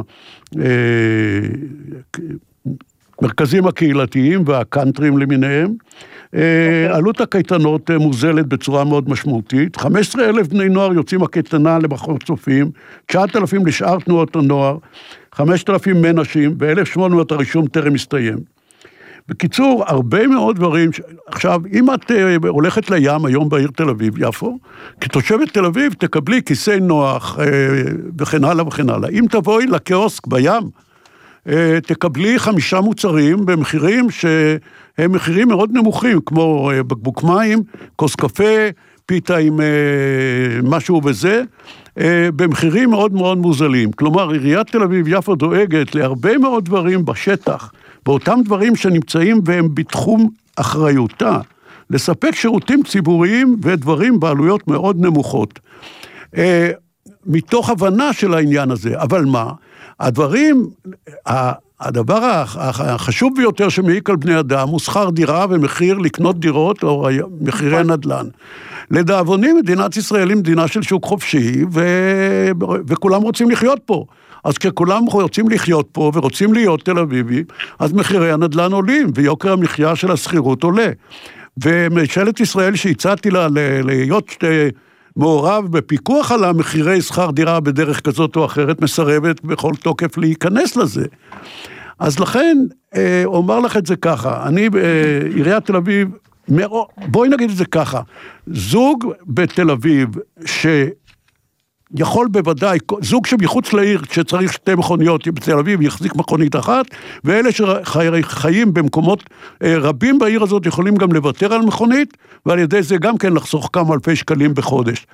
המרכזים הקהילתיים והקנטרים למיניהם. עלות הקייטנות מוזלת בצורה מאוד משמעותית. חמישה עשר אלף בני נוער יוצאים הקייטנה למחור צופים, תשעת אלפים לשאר תנועות הנוער, חמשת אלפים מנשים, ו-אלף ושמונה מאות הרישום טרם מסתיים. בקיצור, הרבה מאוד דברים, עכשיו, אם את uh, הולכת לים היום בעיר תל אביב, יפו, כתושבת תל אביב תקבלי כיסא נוח, uh, וכן הלאה וכן הלאה. אם תבואי לקיוסק בים, uh, תקבלי חמישה מוצרים במחירים שהם מחירים מאוד נמוכים, כמו uh, בקבוק מים, כוס קפה, פיתה עם uh, משהו וזה, uh, במחירים מאוד מאוד מוזלים. כלומר, עיריית תל אביב יפו דואגת להרבה מאוד דברים בשטח, באותם דברים שנמצאים והם בתחום אחריותה, לספק שירותים ציבוריים ודברים בעלויות מאוד נמוכות. אה, מתוך הבנה של העניין הזה, אבל מה? הדברים, הדבר החשוב ביותר שמעיק על בני אדם הוא שכר דירה ומחיר לקנות דירות או מחירי נדל"ן. לדאבוני, מדינת ישראל היא מדינה של שוק חופשי ו... וכולם רוצים לחיות פה. אז כשכולם רוצים לחיות פה ורוצים להיות תל אביבי, אז מחירי הנדל"ן עולים, ויוקר המחיה של השכירות עולה. וממשלת ישראל שהצעתי לה להיות מעורב בפיקוח על המחירי שכר דירה בדרך כזאת או אחרת, מסרבת בכל תוקף להיכנס לזה. אז לכן, אומר לך את זה ככה, אני בעיריית תל אביב, בואי נגיד את זה ככה, זוג בתל אביב ש... יכול בוודאי, זוג שמחוץ לעיר שצריך שתי מכוניות בתל אביב יחזיק מכונית אחת, ואלה שחיים במקומות רבים בעיר הזאת יכולים גם לוותר על מכונית, ועל ידי זה גם כן לחסוך כמה אלפי שקלים בחודש.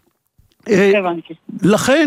לכן,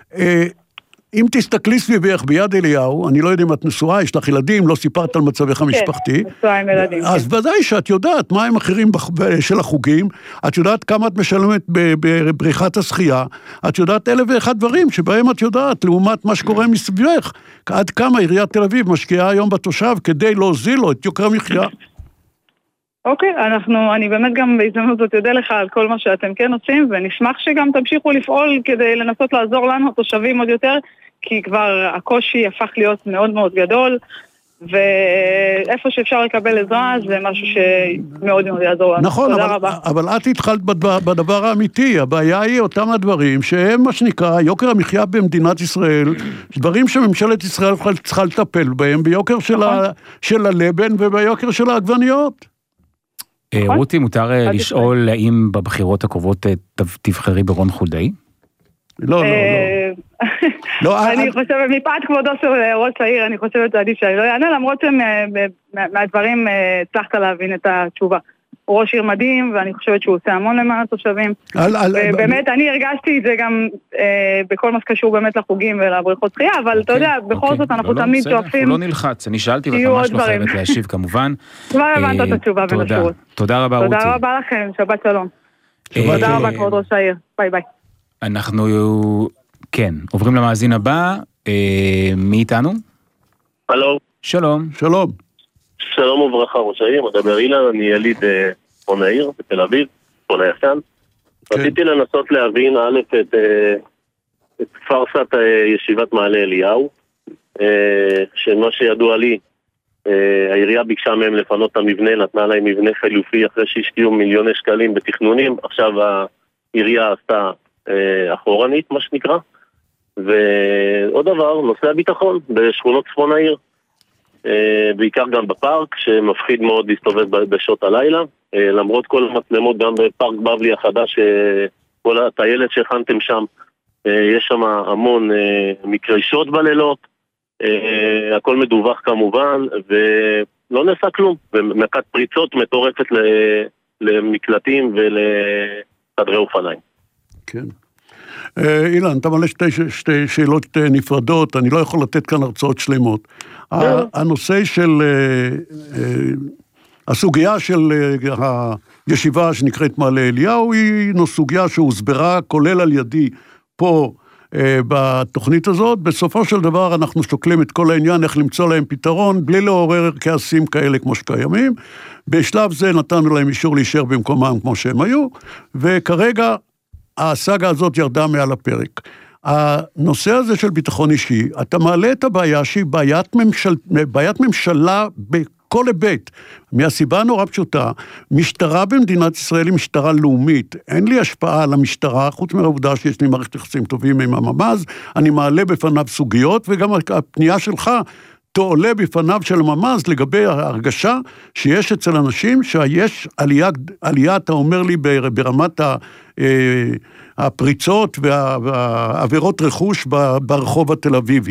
אם תסתכלי סביבך ביד אליהו, אני לא יודע אם את נשואה, יש לך ילדים, לא סיפרת על מצבך המשפחתי. כן, נשואה עם ילדים. אז ודאי שאת יודעת מה הם המחירים של החוגים, את יודעת כמה את משלמת בבריכת השחייה, את יודעת אלף ואחד דברים שבהם את יודעת, לעומת מה שקורה מסביבך, עד כמה עיריית תל אביב משקיעה היום בתושב כדי להוזיל לו את יוקר המחיה. אוקיי, אנחנו, אני באמת גם בהזדמנות זאת יודע לך על כל מה שאתם כן עושים, ונשמח שגם תמשיכו לפעול כדי לנסות לעזור לנו, התושבים עוד יותר, כי כבר הקושי הפך להיות מאוד מאוד גדול, ואיפה שאפשר לקבל עזרה, זה משהו שמאוד מאוד יעזור לנו. נכון, תודה אבל, רבה. אבל את התחלת בדבר האמיתי, הבעיה היא אותם הדברים, שהם מה שנקרא, יוקר המחיה במדינת ישראל, דברים שממשלת ישראל צריכה לטפל בהם, ביוקר של, ה, של הלבן וביוקר של העגבניות. רותי, מותר לשאול האם בבחירות הקרובות תבחרי ברון חולדאי? לא, לא, לא. אני חושבת, מפאת כבודו של ראש העיר, אני חושבת שעדיף שאני לא יענה, למרות שמהדברים הצלחת להבין את התשובה. הוא ראש עיר מדהים, ואני חושבת שהוא עושה המון למען התושבים. ובאמת, אני הרגשתי את זה גם בכל מה שקשור באמת לחוגים ולבריכות שחייה, אבל אתה יודע, בכל זאת אנחנו תמיד שואפים... אנחנו לא נלחץ, אני שאלתי ואת ממש לא חייבת להשיב כמובן. כבר הבנת את התשובה בין השירות. תודה רבה רותי. תודה רבה לכם, שבת שלום. תודה רבה כבוד ראש העיר, ביי ביי. אנחנו, כן, עוברים למאזין הבא, מי איתנו? הלו. שלום. שלום. שלום וברכה ראש העיר, מדבר אילן, אני יליד צפון העיר, בתל אביב, צפון הישן. רציתי לנסות להבין א' את, את פרסת ישיבת מעלה אליהו, שמה שידוע לי, העירייה ביקשה מהם לפנות את המבנה, נתנה להם מבנה חלופי אחרי שהשקיעו מיליוני שקלים בתכנונים, עכשיו העירייה עשתה אחורנית, מה שנקרא. ועוד דבר, נושא הביטחון בשכונות צפון העיר. בעיקר גם בפארק, שמפחיד מאוד להסתובב בשעות הלילה, למרות כל המצלמות, גם בפארק בבלי החדש, כל הטיילת שהכנתם שם, יש שם המון מקרי שוד בלילות, הכל מדווח כמובן, ולא נעשה כלום, ומכת פריצות מטורפת למקלטים ולחדרי אופניים. כן. אילן, אתה מעלה שתי, שתי שאלות נפרדות, אני לא יכול לתת כאן הרצאות שלמות. הנושא של, הסוגיה של הישיבה שנקראת מעלה אליהו, היא סוגיה שהוסברה, כולל על ידי פה בתוכנית הזאת. בסופו של דבר אנחנו שוקלים את כל העניין, איך למצוא להם פתרון, בלי לעורר כעסים כאלה כמו שקיימים. בשלב זה נתנו להם אישור להישאר במקומם כמו שהם היו, וכרגע הסאגה הזאת ירדה מעל הפרק. הנושא הזה של ביטחון אישי, אתה מעלה את הבעיה שהיא בעיית, ממשל, בעיית ממשלה בכל היבט. מהסיבה נורא פשוטה, משטרה במדינת ישראל היא משטרה לאומית. אין לי השפעה על המשטרה, חוץ מהעובדה שיש לי מערכת יחסים טובים עם הממ"ז, אני מעלה בפניו סוגיות, וגם הפנייה שלך תועלה בפניו של הממ"ז לגבי ההרגשה שיש אצל אנשים שיש עלייה, עלייה אתה אומר לי ברמת ה, הפריצות והעבירות רכוש ברחוב התל אביבי.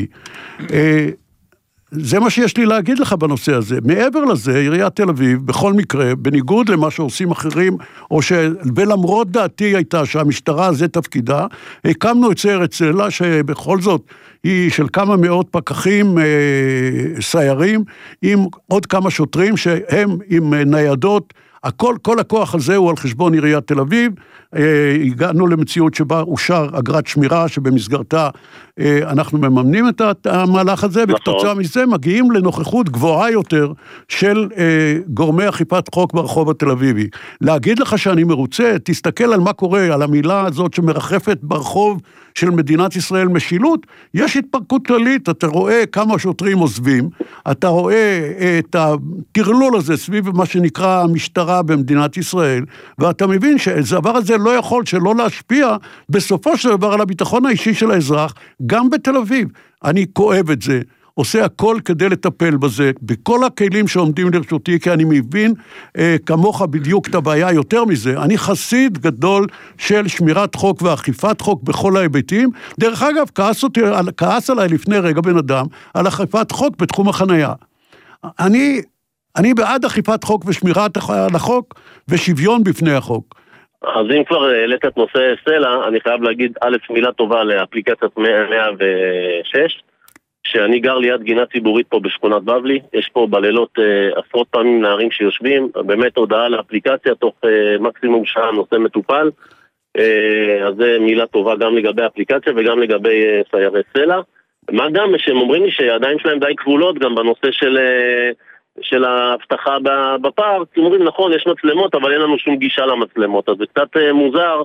זה מה שיש לי להגיד לך בנושא הזה. מעבר לזה, עיריית תל אביב, בכל מקרה, בניגוד למה שעושים אחרים, או ש... ולמרות דעתי הייתה שהמשטרה זה תפקידה, הקמנו את סיירת סלע, שבכל זאת היא של כמה מאות פקחים, אה, סיירים, עם עוד כמה שוטרים שהם עם ניידות, הכל, כל הכוח הזה הוא על חשבון עיריית תל אביב. אה, הגענו למציאות שבה אושר אגרת שמירה, שבמסגרתה אה, אנחנו מממנים את המהלך הזה, נכון. וכתוצאה מזה מגיעים לנוכחות גבוהה יותר של אה, גורמי אכיפת חוק ברחוב התל אביבי. להגיד לך שאני מרוצה, תסתכל על מה קורה, על המילה הזאת שמרחפת ברחוב של מדינת ישראל משילות, יש התפרקות כללית, אתה רואה כמה שוטרים עוזבים, אתה רואה את הטרלול הזה סביב מה שנקרא המשטרה במדינת ישראל, ואתה מבין שהדבר הזה לא יכול שלא להשפיע בסופו של דבר על הביטחון האישי של האזרח, גם בתל אביב. אני כואב את זה, עושה הכל כדי לטפל בזה, בכל הכלים שעומדים לרשותי, כי אני מבין אה, כמוך בדיוק את הבעיה יותר מזה. אני חסיד גדול של שמירת חוק ואכיפת חוק בכל ההיבטים. דרך אגב, כעס, אותי, כעס עליי לפני רגע בן אדם, על אכיפת חוק בתחום החנייה. אני, אני בעד אכיפת חוק ושמירת החוק, ושוויון בפני החוק. אז אם כבר העלית את נושא סלע, אני חייב להגיד א' מילה טובה לאפליקציית מאה ושש, שאני גר ליד גינה ציבורית פה בשכונת בבלי, יש פה בלילות אה, עשרות פעמים נערים שיושבים, באמת הודעה לאפליקציה תוך אה, מקסימום שעה נושא מטופל, אה, אז זה מילה טובה גם לגבי האפליקציה וגם לגבי אה, סיירי סלע. מה גם שהם אומרים לי שהידיים שלהם די כבולות גם בנושא של, אה, של ההבטחה בפארק, הם אומרים נכון יש מצלמות אבל אין לנו שום גישה למצלמות, אז זה קצת אה, מוזר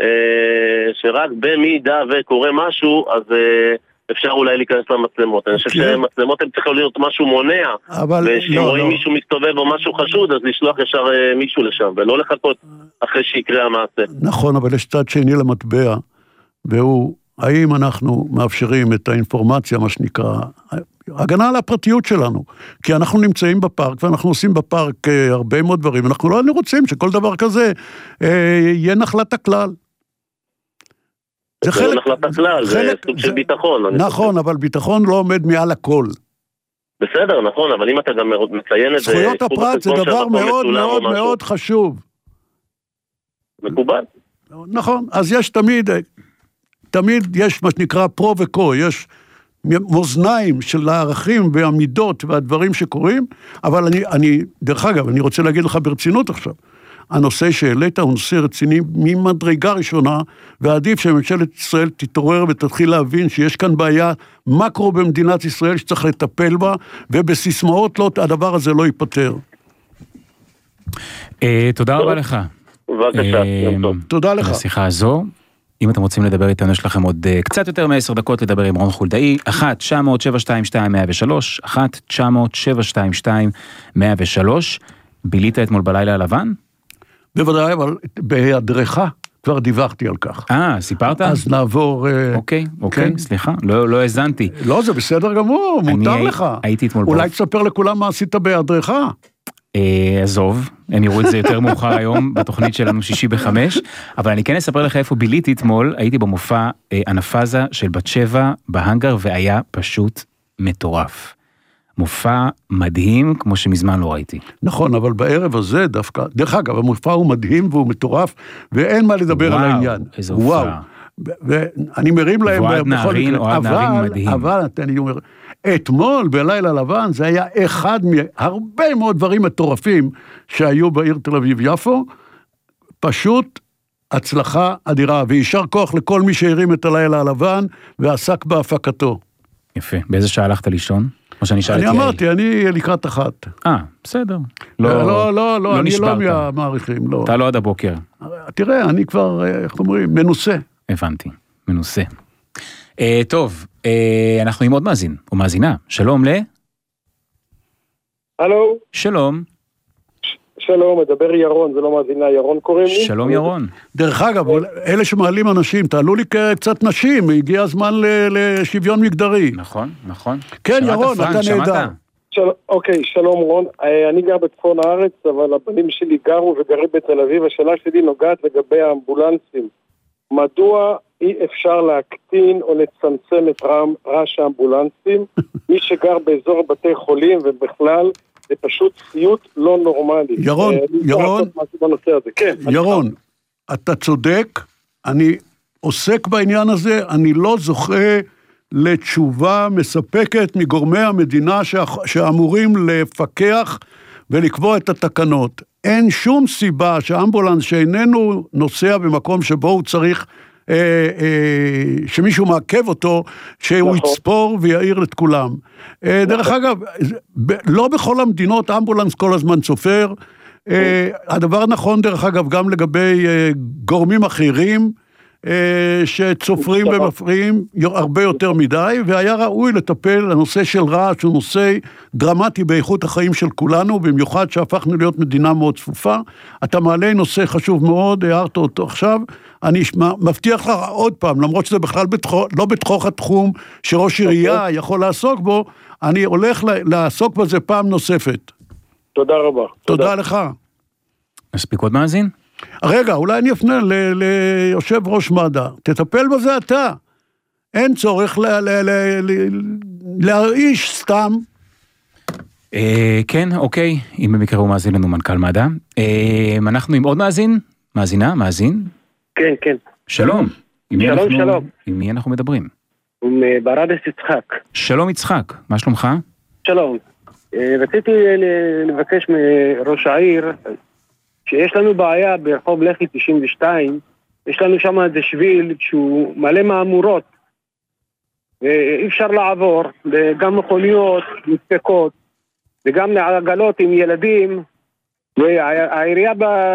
אה, שרק במידה וקורה משהו אז... אה, אפשר אולי להיכנס למצלמות. אני חושב שהמצלמות הן צריכות להיות משהו מונע, ושרואים מישהו מסתובב או משהו חשוד, אז לשלוח ישר מישהו לשם, ולא לחכות אחרי שיקרה המעשה. נכון, אבל יש צד שני למטבע, והוא, האם אנחנו מאפשרים את האינפורמציה, מה שנקרא, הגנה על הפרטיות שלנו, כי אנחנו נמצאים בפארק, ואנחנו עושים בפארק הרבה מאוד דברים, אנחנו לא רוצים שכל דבר כזה יהיה נחלת הכלל. זה חלק, נחלת הכלל, זה סוג של ביטחון. נכון, אבל ביטחון לא עומד מעל הכל. בסדר, נכון, אבל אם אתה גם מציין את זה... זכויות הפרט זה דבר מאוד מאוד מאוד חשוב. מקובל. נכון, אז יש תמיד, תמיד יש מה שנקרא פרו וקו, יש מאזניים של הערכים והמידות והדברים שקורים, אבל אני, אני, דרך אגב, אני רוצה להגיד לך ברצינות עכשיו, הנושא שהעלית הוא נושא רציני ממדרגה ראשונה, ועדיף שממשלת ישראל תתעורר ותתחיל להבין שיש כאן בעיה מקרו במדינת ישראל שצריך לטפל בה, ובסיסמאות לא, הדבר הזה לא ייפטר. תודה רבה לך. בבקשה, תודה לך. לשיחה הזו. אם אתם רוצים לדבר איתנו, יש לכם עוד קצת יותר מעשר דקות לדבר עם רון חולדאי, אחת תשע אפס אפס שבע שתיים שתיים מאה ושלוש, אחת תשע אפס אפס שבע שתיים שתיים מאה ושלוש. בילית אתמול בלילה הלבן? בוודאי, אבל בהיעדרך, כבר דיווחתי על כך. אה, סיפרת? אז נעבור... אוקיי, אוקיי, סליחה, לא הזנתי. לא, זה בסדר גמור, מותר לך. הייתי אתמול... אולי תספר לכולם מה עשית בהיעדרך. עזוב, הם יראו את זה יותר מאוחר היום בתוכנית שלנו שישי בחמש, אבל אני כן אספר לך איפה ביליתי אתמול, הייתי במופע אנפזה של בת שבע בהנגר, והיה פשוט מטורף. מופע מדהים, כמו שמזמן לא ראיתי. נכון, אבל בערב הזה דווקא, דרך אגב, המופע הוא מדהים והוא מטורף, ואין מה לדבר על העניין. וואו, איזה הופעה. ואני מרים להם ואוהד נערין, אוהד נערין מדהים. אבל, אני אומר, אתמול בלילה לבן, זה היה אחד מהרבה מאוד דברים מטורפים שהיו בעיר תל אביב יפו, פשוט הצלחה אדירה, וישר כוח לכל מי שהרים את הלילה הלבן, ועסק בהפקתו. יפה, באיזה שעה הלכת לישון? אני אמרתי, אני לקראת אחת. אה, בסדר. לא, לא, לא, לא, אני לא מהמעריכים, לא. אתה לא עד הבוקר. תראה, אני כבר, איך אומרים, מנוסה. הבנתי, מנוסה. טוב, אנחנו עם עוד מאזין, או מאזינה. שלום ל... הלו. שלום. שלום, מדבר ירון, זה לא מאזינה, ירון קוראים לי. שלום ירון. דרך אגב, אלה שמעלים אנשים, תעלו לי קצת נשים, הגיע הזמן לשוויון מגדרי. נכון, נכון. כן, ירון, אתה נהדר. אוקיי, שלום רון, אני גר בצפון הארץ, אבל הבנים שלי גרו וגרים בתל אביב, השאלה שלי נוגעת לגבי האמבולנסים. מדוע אי אפשר להקטין או לצמצם את רעש האמבולנסים? מי שגר באזור בתי חולים ובכלל, זה פשוט סיוט לא נורמלי. ירון, ירון, כן, ירון, אתה צודק, אני עוסק בעניין הזה, אני לא זוכה לתשובה מספקת מגורמי המדינה שאמורים לפקח ולקבוע את התקנות. אין שום סיבה שהאמבולנס שאיננו נוסע במקום שבו הוא צריך, אה, אה, שמישהו מעכב אותו, שהוא נכון. יצפור ויעיר את כולם. אה, נכון. דרך אגב, לא בכל המדינות אמבולנס כל הזמן צופר, אה, הדבר נכון דרך אגב גם לגבי אה, גורמים אחרים, שצופרים ומפריעים הרבה יותר מדי, והיה ראוי לטפל לנושא של רעש, הוא נושא דרמטי באיכות החיים של כולנו, במיוחד שהפכנו להיות מדינה מאוד צפופה. אתה מעלה נושא חשוב מאוד, הערת אותו עכשיו, אני מבטיח לך עוד פעם, למרות שזה בכלל בתחו, לא בתחוך התחום שראש עירייה יכול לעסוק בו, אני הולך לעסוק בזה פעם נוספת. תודה רבה. תודה, תודה לך. מספיק עוד מאזין? רגע, אולי אני אפנה ליושב ראש מד"א, תטפל בזה אתה. אין צורך להרעיש סתם. כן, אוקיי, אם במקרה הוא מאזין לנו מנכ"ל מד"א. אנחנו עם עוד מאזין? מאזינה? מאזין? כן, כן. שלום. שלום, שלום. עם מי אנחנו מדברים? עם ברדס יצחק. שלום יצחק, מה שלומך? שלום. רציתי לבקש מראש העיר... שיש לנו בעיה ברחוב לחי תשעים ושתיים, יש לנו שם איזה שביל שהוא מלא מהמורות, ואי אפשר לעבור, וגם מכוניות, מספקות, וגם לעגלות עם ילדים, והעירייה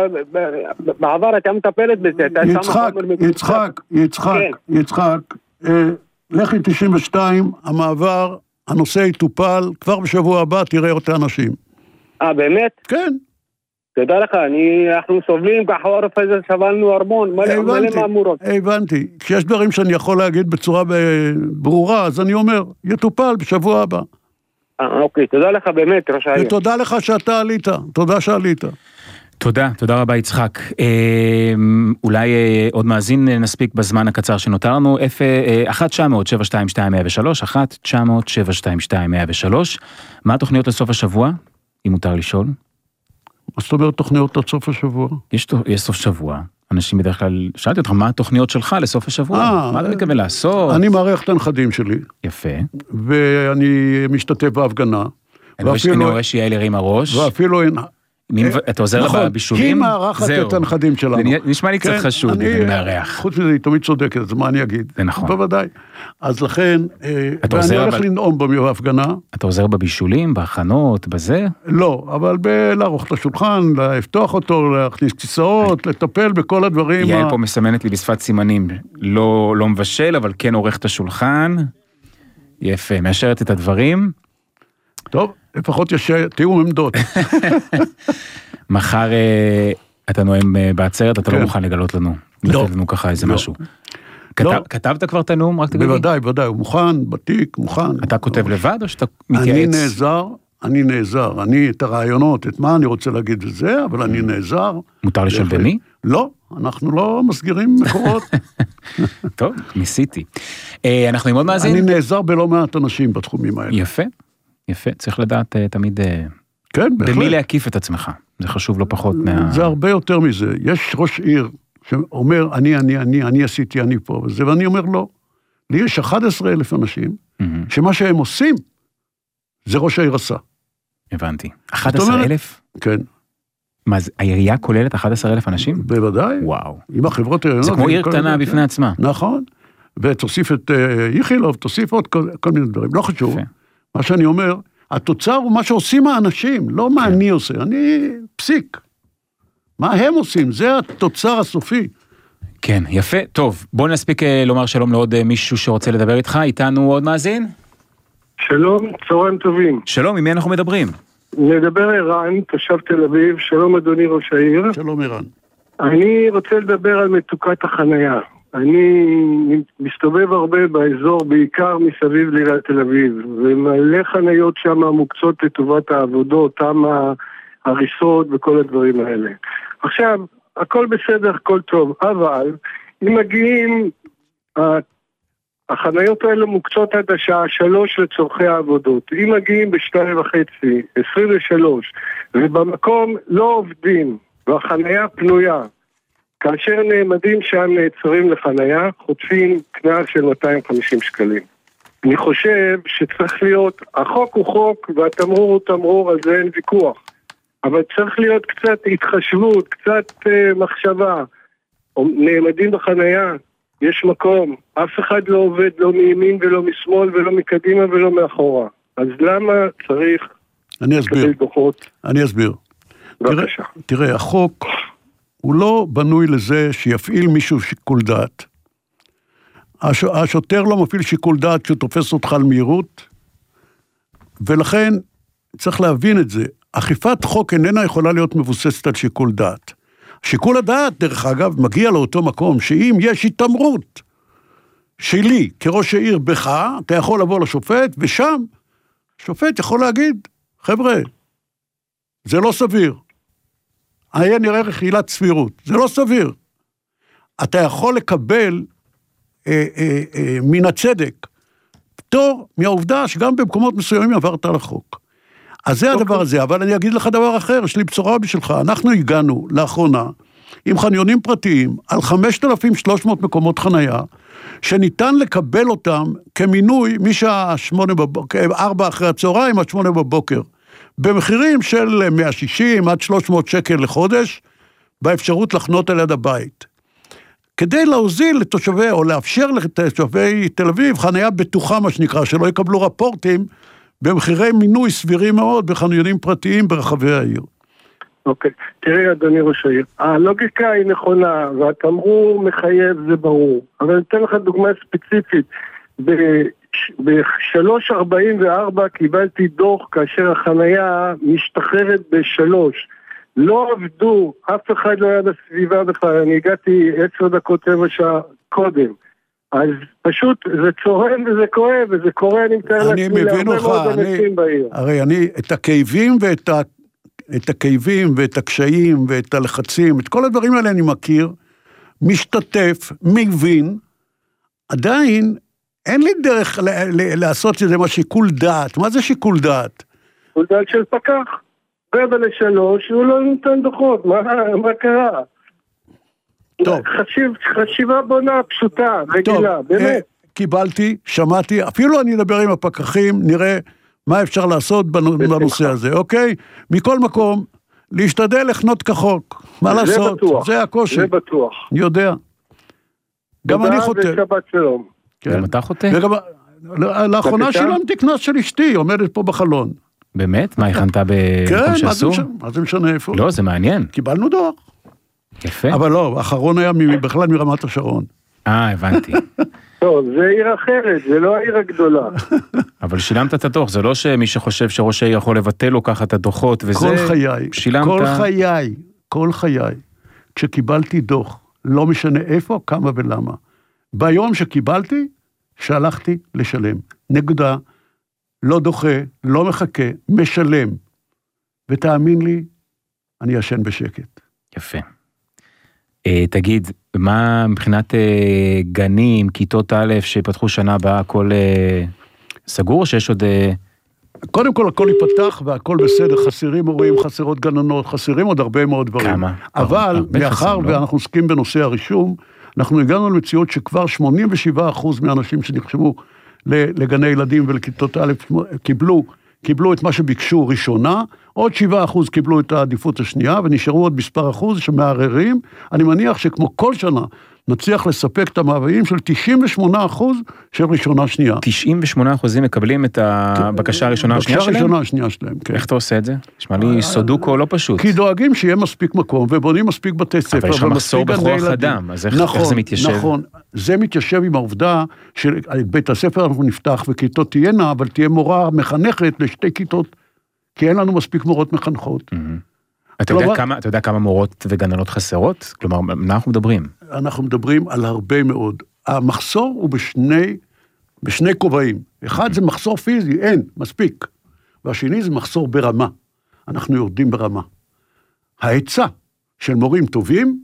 בעבר הייתה מטפלת בזה. יצחק, יצחק, יצחק, יצחק, לחי תשעים ושתיים, המעבר, הנושא יטופל, כבר בשבוע הבא תראה אותה אנשים. אה, באמת? כן. תודה לך, אני, אנחנו סובלים ככה עורף הזה, סבלנו הרמון, מלא מאמורות. הבנתי, כשיש דברים שאני יכול להגיד בצורה ברורה, אז אני אומר, יטופל בשבוע הבא. אה, אוקיי, תודה לך באמת, ראש העיר. ותודה לך שאתה עלית, תודה שעלית. תודה, תודה רבה יצחק. אה, אולי אה, עוד מאזין נספיק בזמן הקצר שנותר לנו, אחת תשע מאות שבע שתיים שתיים מאה ושלוש, אחת תשע מאות שבע שתיים שתיים מאה ושלוש. מה התוכניות לסוף השבוע, אם מותר לשאול? מה זאת אומרת תוכניות עד סוף השבוע? יש, יש סוף שבוע. אנשים בדרך כלל, שאלתי אותך, מה התוכניות שלך לסוף השבוע? 아, מה אתה מתכוון לעשות? אני מערך את הנכדים שלי. יפה. ואני משתתף בהפגנה. אני רואה שיעל הרים הראש. ואפילו... אתה עוזר לה בבישולים? היא מערכת את הנכדים שלנו. זה נשמע לי קצת חשוד, אני מארח. חוץ מזה, היא תמיד צודקת, אז מה אני אגיד? זה נכון. בוודאי. אז לכן, ואני הולך לנאום בהפגנה. אתה עוזר בבישולים, בהכנות, בזה? לא, אבל לערוך את השולחן, לפתוח אותו, להכניס כיסאות, לטפל בכל הדברים. יעל פה מסמנת לי בשפת סימנים, לא מבשל, אבל כן עורך את השולחן. יפה, מאשרת את הדברים. טוב, לפחות יש תיאום עמדות. מחר אתה נואם בעצרת, אתה לא מוכן לגלות לנו. לתת לנו ככה איזה משהו. כתבת כבר את הנאום? רק תגיד לי. בוודאי, בוודאי, הוא מוכן, בתיק, מוכן. אתה כותב לבד או שאתה מתייעץ? אני נעזר, אני נעזר. אני את הרעיונות, את מה אני רוצה להגיד את זה, אבל אני נעזר. מותר לשאול במי? לא, אנחנו לא מסגירים מקורות. טוב, ניסיתי. אנחנו עם עוד מאזין? אני נעזר בלא מעט אנשים בתחומים האלה. יפה, יפה. צריך לדעת תמיד... כן, בהחלט. במי להקיף את עצמך. זה חשוב לא פחות מה... זה הרבה יותר מזה. יש ראש עיר שאומר, אני, אני, אני, אני עשיתי, אני פה, וזה, ואני אומר, לא. לי יש אחד עשר אלף אנשים, שמה שהם עושים, זה ראש העיר עשה. הבנתי. אחד עשר אלף? כן. מה, העירייה כוללת אחד עשר אלף אנשים? בוודאי. וואו. עם החברות העיריות. זה כמו עיר קטנה בפני עצמה. נכון. ותוסיף את איכילוב, תוסיף עוד כל מיני דברים. לא חשוב. מה שאני אומר, התוצר הוא מה שעושים האנשים, לא מה אני עושה. אני פסיק. מה הם עושים? זה התוצר הסופי. כן, יפה. טוב, בוא נספיק לומר שלום לעוד מישהו שרוצה לדבר איתך. איתנו עוד מאזין? שלום, צהריים טובים. שלום, עם מי אנחנו מדברים? נדבר ערן, תושב תל אביב. שלום אדוני ראש העיר. שלום ערן. אני רוצה לדבר על מצוקת החנייה. אני מסתובב הרבה באזור, בעיקר מסביב לעיריית תל אביב, ומלא חניות שם מוקצות לטובת העבודות, תם ההריסות וכל הדברים האלה. עכשיו, הכל בסדר, הכל טוב, אבל אם מגיעים, החניות האלה מוקצות עד השעה שלוש לצורכי העבודות. אם מגיעים בשתיים וחצי, עשרים ושלוש, ובמקום לא עובדים, והחניה פנויה, כאשר נעמדים שם נעצרים לחניה, חוטפים קנס של מאתיים וחמישים שקלים. אני חושב שצריך להיות, החוק הוא חוק והתמרור הוא תמרור, על זה אין ויכוח. אבל צריך להיות קצת התחשבות, קצת uh, מחשבה. נעמדים בחניה, יש מקום, אף אחד לא עובד, לא מימין ולא משמאל ולא מקדימה ולא מאחורה. אז למה צריך... אני אסביר. דוחות? אני אסביר. בבקשה. תראה, תראה, החוק הוא לא בנוי לזה שיפעיל מישהו שיקול דעת. הש, השוטר לא מפעיל שיקול דעת כשהוא תופס אותך על מהירות, ולכן צריך להבין את זה. אכיפת חוק איננה יכולה להיות מבוססת על שיקול דעת. שיקול הדעת, דרך אגב, מגיע לאותו מקום, שאם יש התאמרות שלי כראש העיר בך, אתה יכול לבוא לשופט, ושם שופט יכול להגיד, חבר'ה, זה לא סביר. היה נראה עילת סבירות, זה לא סביר. אתה יכול לקבל אה, אה, אה, מן הצדק, פטור מהעובדה שגם במקומות מסוימים עברת על החוק. אז זה הדבר הזה, אבל אני אגיד לך דבר אחר, יש לי בשורה בשבילך, אנחנו הגענו לאחרונה עם חניונים פרטיים על חמשת אלפים ושלוש מאות מקומות חנייה, שניתן לקבל אותם כמינוי משעה שמונה בבוקר, ארבע אחרי הצהריים עד שמונה בבוקר, במחירים של מאה ושישים עד שלוש מאות שקל לחודש, באפשרות לחנות על יד הבית. כדי להוזיל לתושבי, או לאפשר לתושבי תל אביב, חנייה בטוחה מה שנקרא, שלא יקבלו רפורטים, במחירי מינוי סבירים מאוד בחניונים פרטיים ברחבי העיר. אוקיי, תראי אדוני ראש העיר, הלוגיקה היא נכונה, והתמרור מחייב זה ברור, אבל אני אתן לך דוגמה ספציפית, ב-שלוש ארבעים וארבע קיבלתי דוח כאשר החנייה משתחררת בשלוש, לא עבדו, אף אחד לא היה בסביבה בכלל, אני הגעתי עשר דקות רבע שעה קודם, אז פשוט זה צורם וזה כואב, וזה קורה, אני מתאר לעצמי להרבה מאוד אנשים בעיר. הרי אני, את הכאבים ואת ה... את הכאבים ואת הקשיים ואת הלחצים, את כל הדברים האלה אני מכיר, משתתף, מבין, עדיין אין לי דרך ל- ל- לעשות את זה מה שיקול דעת. מה זה שיקול דעת? שיקול דעת של פקח. רבע לשלוש, הוא לא נותן דוחות, מה, מה קרה? טוב. חשיב, חשיבה בונה פשוטה, רגילה, טוב, באמת. אה, קיבלתי, שמעתי, אפילו אני אדבר עם הפקחים, נראה מה אפשר לעשות בנושא הזה, אוקיי? מכל מקום, להשתדל לחנות כחוק. מה לעשות? זה בטוח. זה הקושי. זה בטוח. אני יודע. גם אני חוטא. תודה ושבת שלום. גם אתה חוטא? לאחרונה שילמתי קנס של אשתי, עומדת פה בחלון. באמת? מה, הכנת במקום שאסור? כן, מה זה משנה איפה? לא, זה מעניין. קיבלנו דוח. יפה. אבל לא, האחרון היה בכלל מרמת השרון. אה, הבנתי. טוב, זה עיר אחרת, זה לא העיר הגדולה. אבל שילמת את הדוח, זה לא שמי שחושב שראש העיר יכול לבטל לו ככה את הדוחות וזה... כל חיי, שילמת... כל חיי, כל חיי, כשקיבלתי דוח לא משנה איפה, כמה ולמה. ביום שקיבלתי, שהלכתי לשלם. נקודה, לא דוחה, לא מחכה, משלם. ותאמין לי, אני ישן בשקט. יפה. Uh, תגיד, מה מבחינת uh, גנים, כיתות א' שפתחו שנה הבאה, הכל uh, סגור או שיש עוד... Uh... קודם כל, הכל ייפתח והכל בסדר, חסרים הורים, חסרות גננות, חסרים עוד הרבה מאוד דברים. כמה? אבל מאחר ואנחנו עוסקים בנושא הרישום, אנחנו הגענו למציאות שכבר שמונים ושבעה אחוז מהאנשים שנרשמו לגני ילדים ולכיתות א' קיבלו, קיבלו את מה שביקשו ראשונה, עוד שבעה אחוז קיבלו את העדיפות השנייה, ונשארו עוד מספר אחוז שמערערים. אני מניח שכמו כל שנה, נצליח לספק את המעברים של תשעים ושמונה אחוז של ראשונה שנייה. תשעים ושמונה אחוזים מקבלים את הבקשה הראשונה השנייה שלהם? בקשה הראשונה השנייה שלהם, כן. איך אתה עושה את זה? נשמע לי סודוקו לא פשוט. כי דואגים שיהיה מספיק מקום, ובונים מספיק בתי ספר. אבל יש לך מחסור בכוח אדם, אז איך זה מתיישב? נכון, זה מתיישב עם העובדה של בית הספר אנחנו נפתח וכיתות תהיינה, אבל תהיה מורה מחנכת לשתי כיתות, כי אין לנו מספיק מורות מחנכות. אתה יודע כמה, אתה יודע כמה מורות וגננות חסרות? כלומר, מה אנחנו מדברים? אנחנו מדברים על הרבה מאוד. המחסור הוא בשני, בשני כובעים. אחד זה מחסור פיזי, אין, מספיק. והשני זה מחסור ברמה. אנחנו יורדים ברמה. ההיצע של מורים טובים,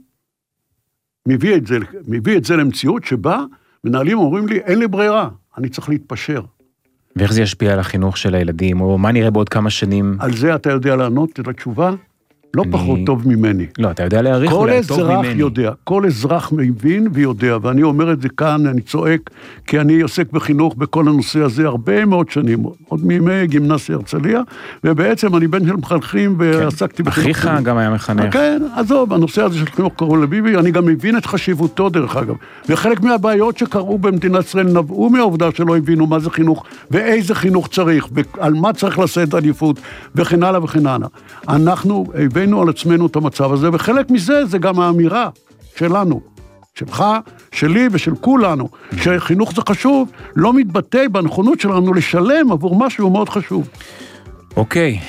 מביא את זה, מביא את זה למציאות שבה מנהלים אומרים לי, אין לי ברירה, אני צריך להתפשר. ואיך זה ישפיע על החינוך של הילדים, או מה נראה בעוד כמה שנים? על זה אתה יודע לענות את התשובה? לא אני... פחות טוב ממני. לא, אתה יודע להעריך אולי טוב ממני. כל אזרח יודע, כל אזרח מבין ויודע, ואני אומר את זה כאן, אני צועק, כי אני עוסק בחינוך בכל הנושא הזה הרבה מאוד שנים, עוד מימי גימנסיה הרצליה, ובעצם אני בן של מחנכים ועסקתי כן. בחינוך. אחיך גם היה מחנך. כן, עזוב, הנושא הזה של חינוך קראו לביבי, אני גם מבין את חשיבותו דרך אגב, וחלק מהבעיות שקראו במדינת ישראל נבעו מהעובדה שלא הבינו מה זה חינוך, ואיזה חינוך צריך, ועל מה צריך לשאת עדיפות, וכן הלאה וכן הלאה. אנחנו הבאנו על עצמנו את המצב הזה, וחלק מזה זה גם האמירה שלנו, שלך, שלי ושל כולנו, שחינוך זה חשוב, לא מתבטא בנכונות שלנו לשלם עבור משהו מאוד חשוב. אוקיי,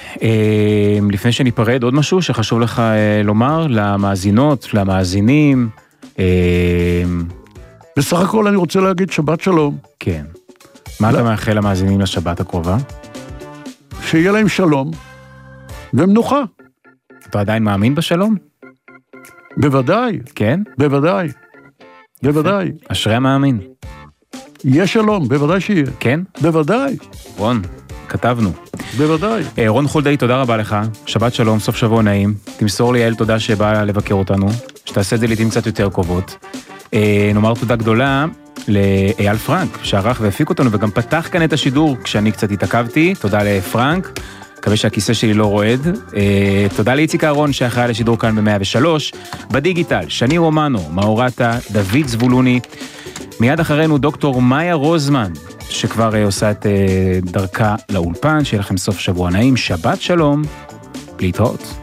לפני שניפרד, עוד משהו שחשוב לך לומר למאזינות, למאזינים? בסך הכל אני רוצה להגיד שבת שלום. כן. מה אתה מאחל למאזינים לשבת הקרובה? שיהיה להם שלום ומנוחה. אתה עדיין מאמין בשלום? בוודאי. כן? בוודאי. בוודאי. אשרי המאמין. יהיה שלום, בוודאי שיהיה. כן? בוודאי. רון, כתבנו. בוודאי. רון חולדאי, תודה רבה לך. שבת שלום, סוף שבוע נעים. תמסור לי יעל תודה שבאה לבקר אותנו. שתעשה את זה לעתים קצת יותר קרובות. נאמר תודה גדולה לאייל פרנק, שערך והפיק אותנו וגם פתח כאן את השידור כשאני קצת התעכבתי. תודה לפרנק. מקווה שהכיסא שלי לא רועד. אה, תודה לאיציק אהרון שאחראי לשידור כאן ב-מאה ושלוש. בדיגיטל, שני רומנו, מאורטה, דוד זבולוני. מיד אחרינו דוקטור מאיה רוזמן, שכבר אה, עושה את אה, דרכה לאולפן. שיהיה לכם סוף שבוע נעים, שבת שלום, להתראות.